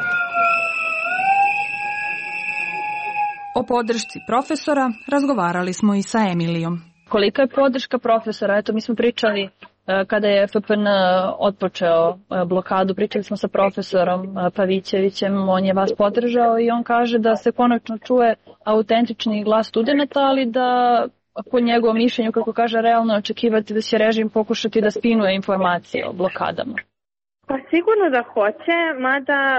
O podršci profesora razgovarali smo i sa Emilijom. Kolika je podrška profesora? Eto, mi smo pričali kada je FPN otpočeo blokadu, pričali smo sa profesorom Pavićevićem, on je vas podržao i on kaže da se konačno čuje autentični glas studenta, ali da po njegovom mišljenju, kako kaže, realno očekivati da će režim pokušati da spinuje informacije o blokadama. Pa sigurno da hoće, mada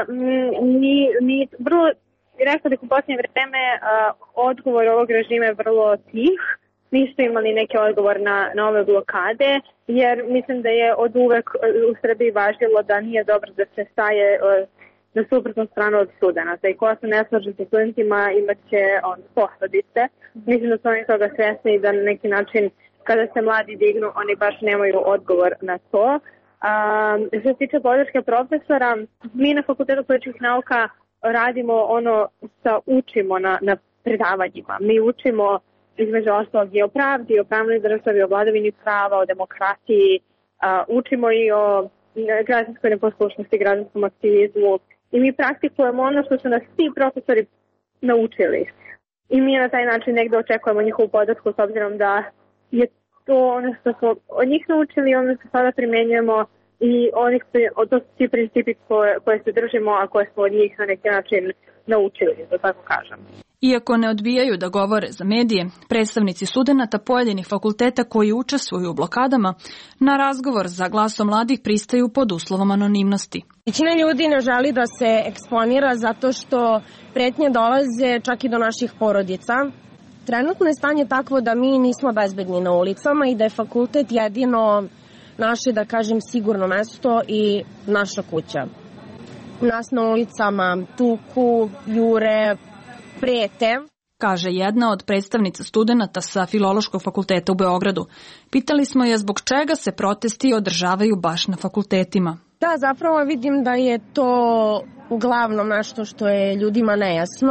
mi vrlo, rekao da u posljednje vreme odgovor ovog režima je vrlo tih. Nisu imali neki odgovor na ove blokade, jer mislim da je od uvek u Srbiji važilo da nije dobro da se staje na suprotnu stranu od studenata i ko se ne slaže sa studentima imat će posledice. Mislim da su oni toga svesni i da na neki način kada se mladi dignu oni baš nemaju odgovor na to. Što se tiče podrške profesora, mi na Fakultetu političkih nauka radimo što učimo na predavanjima. Mi učimo između ostalog i o pravdi, o pravnoj državi, o vladavini prava, o demokratiji, učimo i o građanskoj neposlušnosti, građanskom aktivizmu i mi praktikujemo ono što su nas svi profesori naučili. I mi na taj način negde očekujemo njihovu podršku s obzirom da je to ono što smo od njih naučili i ono što sada primenjujemo i to su ti principi koje se držimo, a koje smo od njih na neki način naučili, da tako kažem. Iako ne odbijaju da govore za medije, predstavnici studenata pojedinih fakulteta koji učestvuju u blokadama na razgovor za Glasom mladih pristaju pod uslovom anonimnosti. Većina ljudi ne želi da se eksponira zato što pretnje dolaze čak i do naših porodica. Trenutno je stanje takvo da mi nismo bezbedni na ulicama i da je fakultet jedino naše, da kažem, sigurno mesto i naša kuća. Nas na ulicama tuku, jure, prete. kaže jedna od predstavnica studenata sa Filološkog fakulteta u Beogradu. Pitali smo je zbog čega se protesti održavaju baš na fakultetima. Da, zapravo vidim da je to uglavnom nešto što je ljudima nejasno.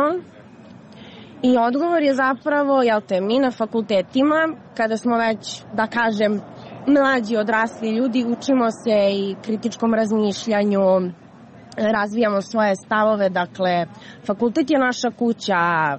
I odgovor je zapravo, mi na fakultetima, kada smo već, da kažem, mlađi odrasli ljudi, učimo se i kritičkom razmišljanju, razvijamo svoje stavove, dakle, fakultet je naša kuća.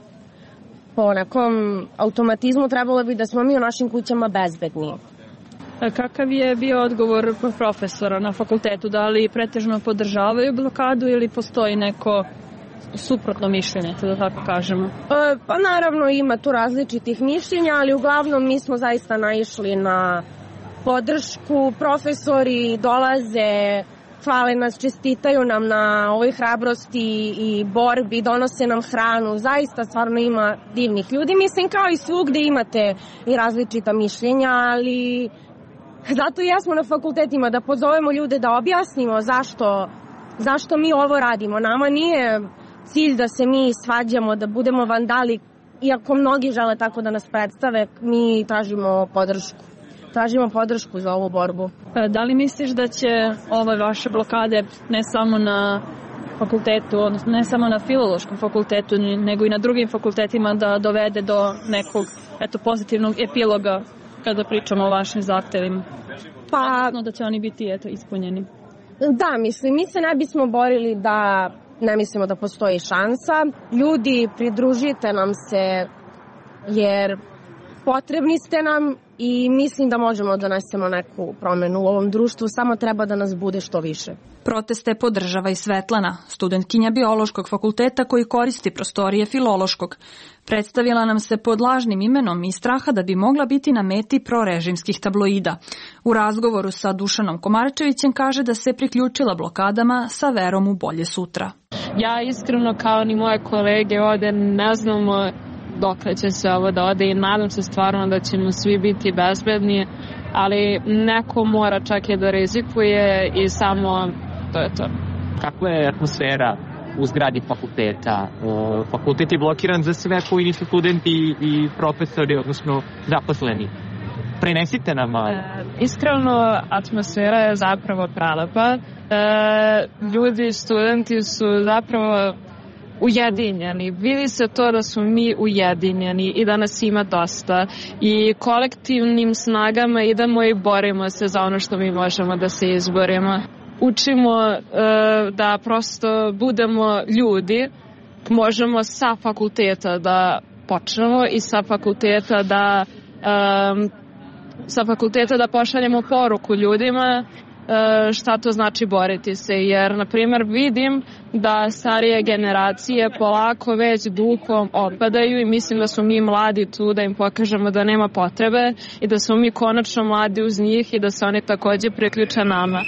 Po nekom automatizmu trebalo bi da smo mi u našim kućama bezbedni. Kakav je bio odgovor profesora na fakultetu? Da li pretežno podržavaju blokadu ili postoji neko suprotno mišljenje, da tako kažemo? Pa naravno ima tu različitih mišljenja, ali uglavnom mi smo zaista naišli na podršku. Profesori dolaze, hvale nas, čestitaju nam na ovoj hrabrosti i borbi, donose nam hranu. Zaista stvarno ima divnih ljudi. Mislim, kao i svugde imate i različita mišljenja, ali zato i jesmo na fakultetima, da pozovemo ljude, da objasnimo zašto mi ovo radimo. Nama nije cilj da se mi svađamo, da budemo vandali, iako mnogi žele tako da nas predstave, mi tražimo podršku. Tražimo podršku za ovu borbu. Da li misliš da će ove vaše blokade ne samo na fakultetu, odnosno ne samo na Filološkom fakultetu, nego i na drugim fakultetima da dovede do nekog pozitivnog epiloga kada pričamo o vašim zahtevima? Pa, da će oni biti ispunjeni. Da, mislim, mi se ne bismo borili da ne mislimo da postoji šansa. Ljudi, pridružite nam se, jer potrebni ste nam i mislim da možemo da donesemo neku promenu u ovom društvu, samo treba da nas bude što više. Proteste podržava i Svetlana, studentkinja Biološkog fakulteta koji koristi prostorije Filološkog. Predstavila nam se pod lažnim imenom iz straha da bi mogla biti na meti prorežimskih tabloida. U razgovoru sa Dušanom Komarčevićem kaže da se priključila blokadama sa verom u bolje sutra. Ja iskreno kao ni moje kolege ovde ne znamo dokle će se ovo da ode i nadam se stvarno da ćemo svi biti bezbedni, ali neko mora čak i da rizikuje i samo to je to. Kakva je atmosfera u zgradi fakulteta? Fakultet je blokiran za sve koji nisu studenti i profesori, odnosno zaposleni. Prenesite nam malo. Iskreno, atmosfera je zapravo prelepa. Ljudi, studenti su zapravo ujedinjeni. Vidi se to da smo mi ujedinjeni i da nas ima dosta. I kolektivnim snagama idemo i borimo se za ono što mi možemo da se izborimo. Učimo da prosto budemo ljudi. Možemo sa fakulteta da počnemo i sa fakulteta da pošaljemo poruku ljudima šta to znači boriti se, jer na primjer vidim da starije generacije polako već duhom opadaju i mislim da smo mi mladi tu da im pokažemo da nema potrebe i da smo mi konačno mladi uz njih i da se oni takođe priključe nama.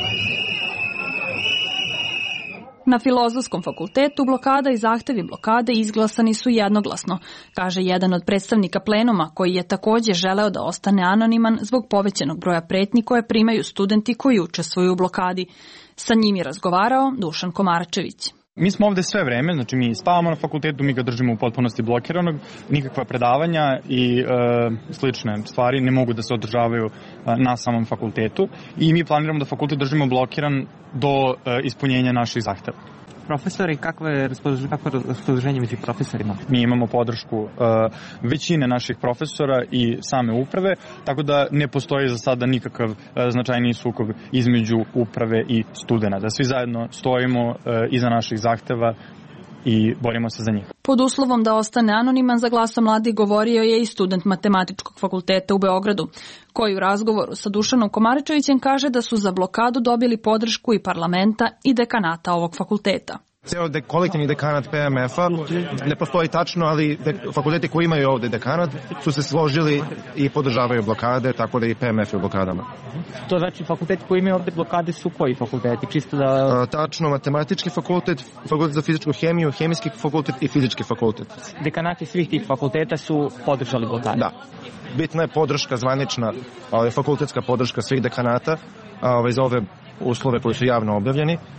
Na Filozofskom fakultetu blokada i zahtevi blokade izglasani su jednoglasno, kaže jedan od predstavnika plenuma koji je takođe želeo da ostane anoniman zbog povećanog broja pretnji koje primaju studenti koji učestvuju u blokadi. Sa njim je razgovarao Dušan Komarčević. Mi smo ovde sve vreme, znači mi spavamo na fakultetu, mi ga držimo u potpunosti blokiranog, nikakva predavanja i slične stvari ne mogu da se održavaju na samom fakultetu i mi planiramo da fakultet držimo blokiran do ispunjenja naših zahteva. Profesori, kakvo je raspoloženje među profesorima? Mi imamo podršku većine naših profesora i same uprave, tako da ne postoji za sada nikakav značajniji sukob između uprave i studenata. Svi zajedno stojimo iza naših zahteva i borimo se za njih. Pod uslovom da ostane anoniman za Glasom mladih govorio je i student Matematičkog fakulteta u Beogradu, koji u razgovoru sa Dušanom Komarčevićem kaže da su za blokadu dobili podršku i parlamenta i dekanata ovog fakulteta. Ceo kolektivni dekanat PMF-a ne postoji tačno, ali fakulteti koji imaju ovde dekanat su se složili i podržavaju blokade, tako da i PMF je u blokadama. To znači fakulteti koji imaju ovde blokade su koji fakulteti? Čisto da... Tačno, Matematički fakultet, Fakultet za fizičku hemiju, Hemijski fakultet i Fizički fakultet. Dekanati svih tih fakulteta su podržali blokade? Da. Bitna je podrška zvanična, fakultetska podrška svih dekanata za ove uslove koji su javno objavljeni.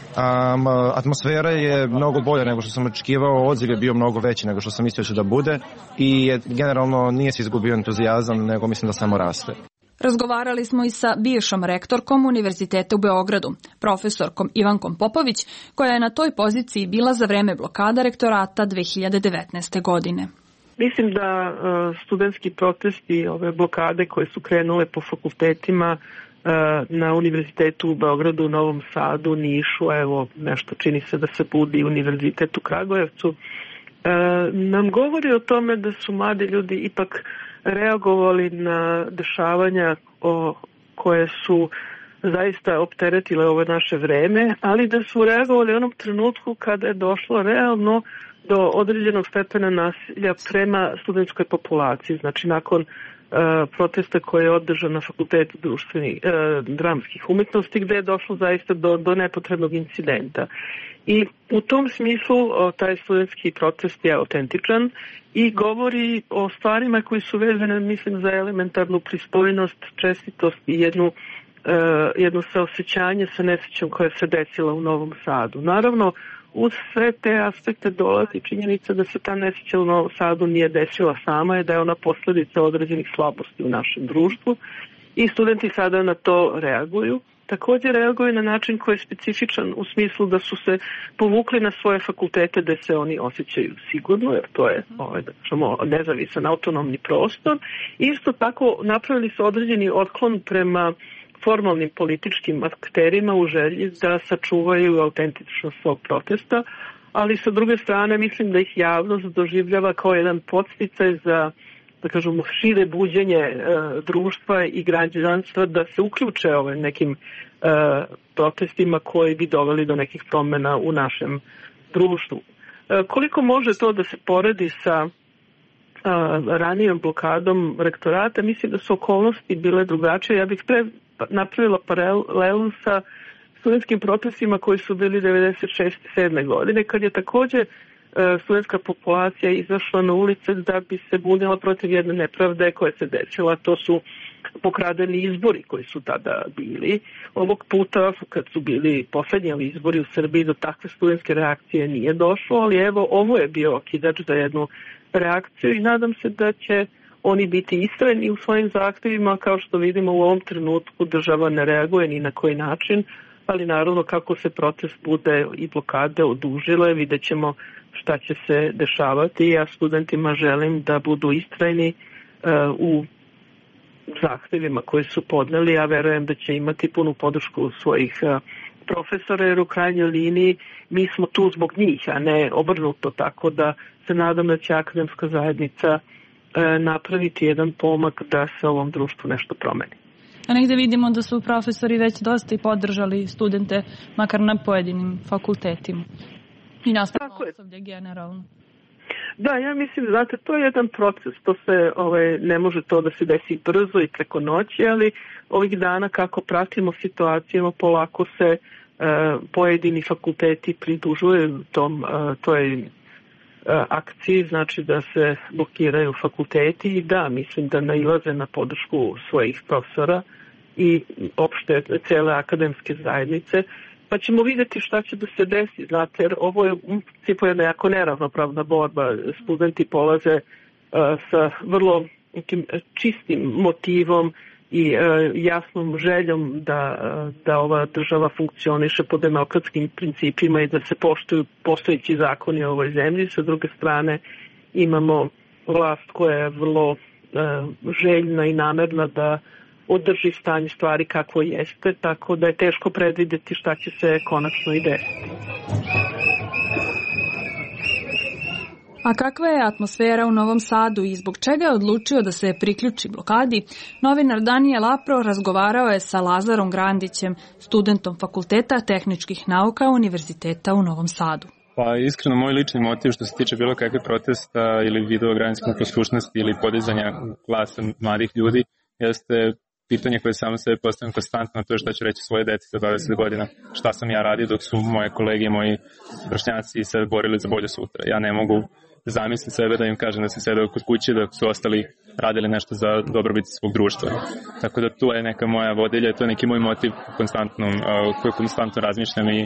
Atmosfera je mnogo bolja nego što sam očekivao, odziv je bio mnogo veći nego što sam mislio će da bude i generalno nije se izgubio entuzijazam, nego mislim da samo raste. Razgovarali smo i sa bivšom rektorkom Univerziteta u Beogradu, profesorkom Ivankom Popović, koja je na toj poziciji bila za vreme blokada rektorata 2019. godine. Mislim da studentski protesti, ove blokade koje su krenule po fakultetima na Univerzitetu u Beogradu, u Novom Sadu, Nišu, evo nešto čini se da se budi Univerzitet u Kragujevcu, nam govori o tome da su mladi ljudi ipak reagovali na dešavanja koje su zaista opteretile ovo naše vreme, ali da su reagovali u onom trenutku kada je došlo realno do određenog stepena nasilja prema studentskoj populaciji. Znači nakon protesta koji je održan na Fakultetu dramskih umetnosti, gde je došlo zaista do nepotrebnog incidenta. I u tom smislu taj studentski protest je autentičan i govori o stvarima koji su vezane, mislim, za elementarnu pristojnost, čestitost i jedno saosećanje sa nesrećom koja se desila u Novom Sadu. Naravno, uz sve te aspekte dolazi činjenica da se ta nesreća u Novom Sadu nije desila sama i da je ona posljedica određenih slabosti u našem društvu i studenti sada na to reaguju. Također reaguju na način koji je specifičan u smislu da su se povukli na svoje fakultete gde se oni osjećaju sigurno, jer to je nezavisan autonomni prostor. Isto tako napravili su određeni otklon prema formalnim političkim akterima u želji da sačuvaju autentičnost svog protesta, ali sa druge strane mislim da ih javnost doživljava kao jedan podsticaj za, da kažemo, šire buđenje društva i građanstva da se uključe nekim protestima koji bi doveli do nekih promjena u našem društvu. Koliko može to da se poredi sa ranijom blokadom rektorata, mislim da su okolnosti bile drugačije. Ja bih napravila paralelu sa studentskim protestima koji su bili 96-7 godine, kad je također studentska populacija izašla na ulice da bi se bunila protiv jedne nepravde koja se desila. To su pokradeni izbori koji su tada bili. Ovog puta, kad su bili poslednji izbori u Srbiji, do takve studentske reakcije nije došlo, ali evo, ovo je bio okidač za jednu reakciju i nadam se da će oni biti istrajni u svojim zahtevima. Kao što vidimo u ovom trenutku država ne reaguje ni na koji način, ali naravno kako se protest bude i blokade odužile, vidjet ćemo šta će se dešavati. Ja studentima želim da budu istrajni u zahtevima koji su podneli. Ja verujem da će imati punu podršku svojih profesora, jer u krajnjoj liniji mi smo tu zbog njih, a ne obrnuto, tako da se nadam da će akademska zajednica napraviti jedan pomak da se ovom društvu nešto promeni. A negde vidimo da su profesori već dosta i podržali studente, makar na pojedinim fakultetima. I nastavno osoblje generalno. Da, ja mislim, znate, to je jedan proces, to se ne može to da se desi brzo i preko noći, ali ovih dana kako pratimo situaciju, polako se pojedini fakulteti pridružuju toj akciji, znači da se blokiraju fakulteti i da, mislim da nailaze na podršku svojih profesora i opšte cele akademske zajednice. Pa ćemo vidjeti šta će da se desi, znate, jer ovo je u principu jedna jako neravnopravna borba. Studenti polaze sa vrlo čistim motivom i jasnom željom da ova država funkcioniše po demokratskim principima i da se poštuju postojeći zakoni u ovoj zemlji. Sa druge strane imamo vlast koja je vrlo željna i namerna da održi stanje stvari kako jeste, tako da je teško predvidjeti šta će se konačno i desiti. A kakva je atmosfera u Novom Sadu i zbog čega je odlučio da se priključi blokadi, novinar Danijel Apro razgovarao je sa Lazarom Grandićem, studentom Fakulteta tehničkih nauka Univerziteta u Novom Sadu. Pa iskreno moj lični motiv što se tiče bilo kakve protesta ili video građanske poslušnosti ili podizanja glasa mladih ljudi jeste pitanje koje samo sebe postavljam konstantno, to je šta ću reći svoje deci za 20 godina, šta sam ja radio dok su moje kolege i moji vršnjaci se borili za bolje sutra. Ja ne mogu zamisliti sebe da im kažem da se sede kod kuće dok su ostali radili nešto za dobrobit svog društva. Tako da tu je neka moja vodilja, to je neki moj motiv koji konstantno razmišljam i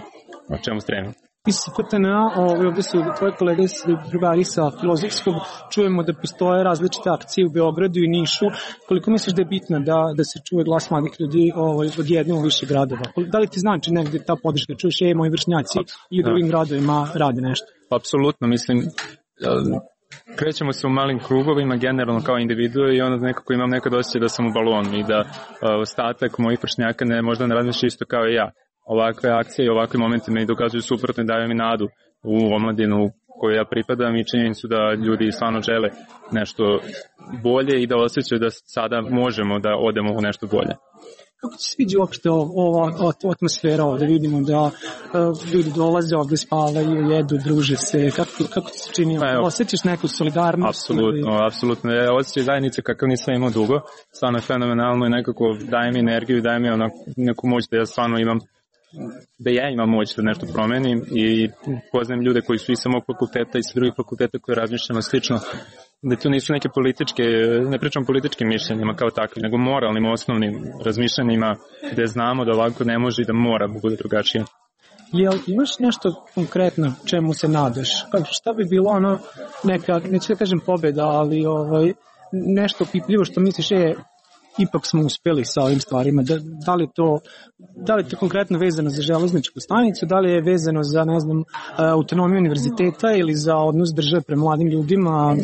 o čemu stremimo. Iz PTNA, ovde su tvoje kolege drugari sa filozofskog, čujemo da postoje različite akcije u Beogradu i Nišu. Koliko misliš da je bitno da se čuje glas mladih ljudi od jedne u više gradova? Da li ti znači negde ta podrška? Čuješ, moji vršnjaci i u drugim gradovima rade nešto? Apsolutno, mislim, krećemo se u malim krugovima generalno kao individue i onda nekako imam nekad osjećaj da sam u balonu i da ostatak mojih vršnjaka možda ne razmišlja isto kao i ja. Ovakve akcije i ovakve momente mi dokazuju suprotno i daju mi nadu u omladinu koju ja pripadam i činjenicu da ljudi stvarno žele nešto bolje i da osjećaju da sada možemo da odemo u nešto bolje. Kako ti se sviđa uopšte ova atmosfera ovde? Vidimo da ljudi dolaze ovde, spavaju, jedu, druže se. Kako ti se čini? Osjećaš neku solidarnost? Apsolutno. Osjećaj zajednice kakav nisam imao dugo. Stvarno je fenomenalno i nekako daje mi energiju i daje mi neku moć da ja stvarno imam moć da nešto promenim i poznajem ljude koji su i sa mog fakulteta i sa drugih fakulteta koji razmišljamo slično, da tu nisu neke političke, ne pričam političkim mišljenjima kao takvi, nego moralnim, osnovnim razmišljanjima gde znamo da ovako ne može i da mora bude drugačije. Jel imaš nešto konkretno čemu se nadaš? Šta bi bilo neka, neću da kažem pobeda, ali nešto pipljivo što misliš ipak smo uspeli sa ovim stvarima. Da li je to konkretno vezano za železničku stanicu, da li je vezano za, autonomiju univerziteta ili za odnos države prema mladim ljudima?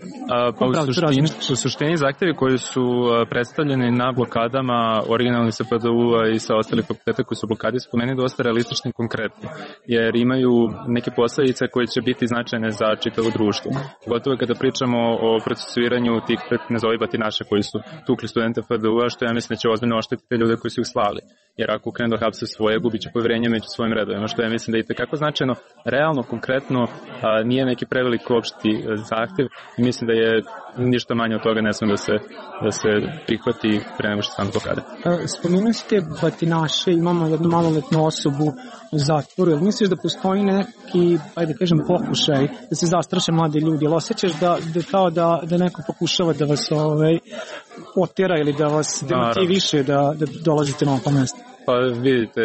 U suštini zahtevi koji su predstavljeni na blokadama originalni sa PDU-a i sa ostalih fakulteta koji su blokadi su po meni dosta realistični i konkretni, jer imaju neke posledice koje će biti značajne za čitavo društvo. Gotovo kada pričamo o procesuiranju tih nazovi batinaša koji su tukli studente PDU-a, što ja mislim da će ozbiljno oštetiti te ljude koji su ih slali. Jer ako krenu da hapse svoje, gubit će povjerenje među svojim redovima, što ja mislim da je itekako značajno, realno, konkretno, nije neki prevelik opšti zahtev i mislim da je ništa manje od toga ne sme da se prihvati pre nego što stanu blokade. Spomenuo si te batinaše, imamo jednu maloletnu osobu u zatvoru, ali misliš da postoji neki, pokušaj da se zastraše mlade ljudi, ali osjećaš da neko pokušava da vas otera ili da vas demotiviše da dolazite na ovo mesto? Pa vidite,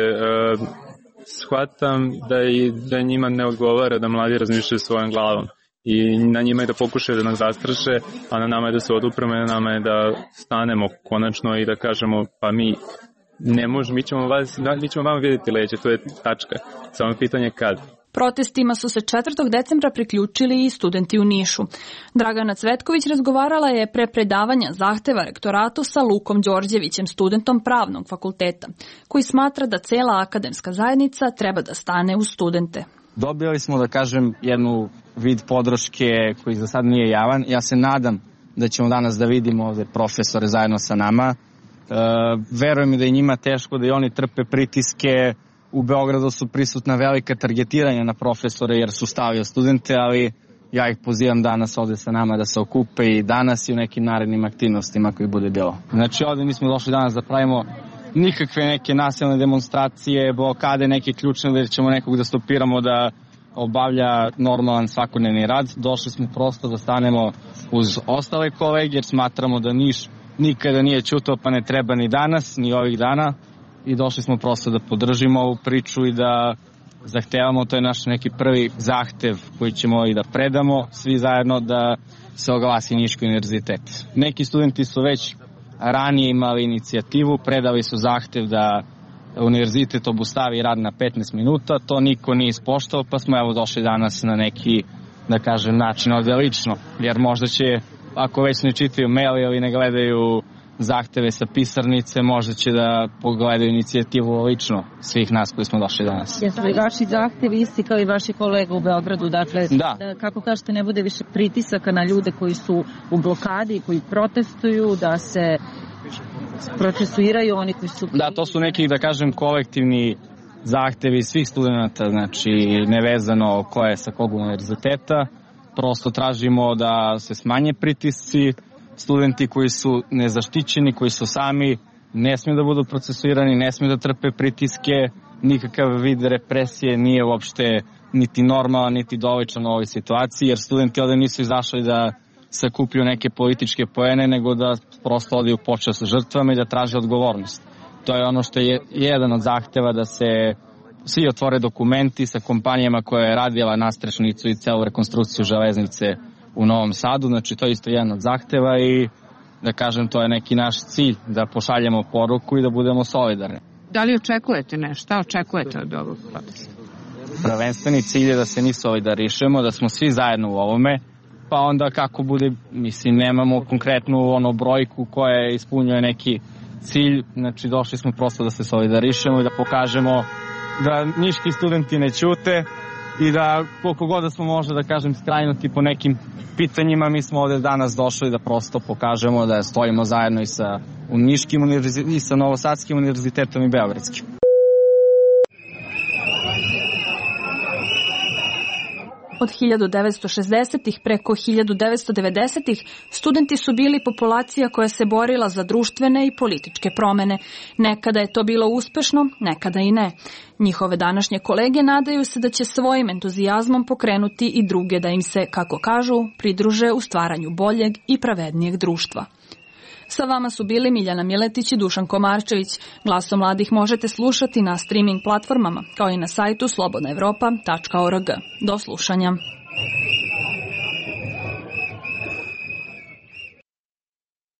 shvatam da njima ne odgovara da mladi razmišljaju svojom glavom i na njima je da pokušaju da nas zastraše, a na nama je da se odupremo, na nama je da stanemo konačno i da kažemo pa mi ne možemo, mi ćemo vam vidjeti leđe, to je tačka, samo pitanje kad. Protestima su se 4. decembra priključili i studenti u Nišu. Dragana Cvetković razgovarala je pre predavanja zahteva rektoratu sa Lukom Đorđevićem, studentom pravnog fakulteta, koji smatra da cela akademska zajednica treba da stane uz studente. Dobili smo, da kažem, jednu vid podrške koji za sad nije javan. Ja se nadam da ćemo danas da vidimo ovde profesore zajedno sa nama. Verujem mi da je njima teško, da i oni trpe pritiske. U Beogradu su prisutna velika targetiranja na profesore jer su stavio studente, ali ja ih pozivam danas ovde sa nama da se okupe i danas i u nekim narednim aktivnostima koji bude bilo. Znači ovde nismo došli danas da pravimo nikakve neke nasilne demonstracije, blokade, neke ključne da ćemo nekog da stopiramo da obavlja normalan svakodnevni rad. Došli smo prosto da stanemo uz ostale kolege jer smatramo da Niš nikada nije ćutao pa ne treba ni danas, ni ovih dana. I došli smo prosto da podržimo ovu priču i da zahtevamo, to je naš neki prvi zahtev koji ćemo i da predamo svi zajedno da se oglasi Niški univerzitet. Neki studenti su već ranije imali inicijativu, predali su zahtev da univerzitet obustavi rad na 15 minuta, to niko nije ispoštao, pa smo evo došli danas na neki, da kažem, način ovde lično, jer možda će, ako već ne čitaju mail ili ne gledaju zahteve sa pisarnice, možda će da pogledaju inicijativu lično svih nas koji smo došli danas. Jesu li vaši zahtevi isti kao i vaši kolega u Beogradu? Dakle, da, kako kažete, ne bude više pritisaka na ljude koji su u blokadi, koji protestuju, da se procesuiraju oni koji su... Da, to su neki, da kažem, kolektivni zahtevi svih studenta, znači nevezano ko je sa kog univerziteta. Prosto tražimo da se smanje pritisci. Studenti koji su nezaštićeni, koji su sami, ne smiju da budu procesuirani, ne smiju da trpe pritiske, nikakav vid represije nije uopšte niti normalan, niti doličan u ovoj situaciji, jer studenti ovde nisu izašli da sakupljaju neke političke poene, nego da prosto odaju počast žrtvama i da traže odgovornost. To je ono što je jedan od zahteva, da se svi otvore dokumenti sa kompanijama koja je radila nastrešnicu i celu rekonstrukciju železnice u Novom Sadu, znači to je isto jedan od zahteva i da kažem to je neki naš cilj, da pošaljemo poruku i da budemo solidarni. Da li očekujete nešto? Šta očekujete od ovog protesta? Prvenstveni cilj je da se mi solidarišemo, da smo svi zajedno u ovome, pa onda kako bude, mislim, nemamo konkretnu brojku koja ispunjuje neki cilj, znači došli smo prosto da se solidarišemo i da pokažemo da niški studenti ne ćute i da koliko god da smo možda da kažem skrajnuti po nekim pitanjima, mi smo ovde danas došli da prosto pokažemo da stojimo zajedno i sa Niškim univerzitetom i sa Novosadskim univerzitetom i Beogradskim. Od 1960-ih preko 1990-ih studenti su bili populacija koja se borila za društvene i političke promene. Nekada je to bilo uspešno, nekada i ne. Njihove današnje kolege nadaju se da će svojim entuzijazmom pokrenuti i druge da im se, kako kažu, pridruže u stvaranju boljeg i pravednijeg društva. Sa vama su bili Miljana Miletić i Dušan Komarčević. Glasom mladih možete slušati na streaming platformama, kao i na sajtu slobodnaevropa.org. Do slušanja.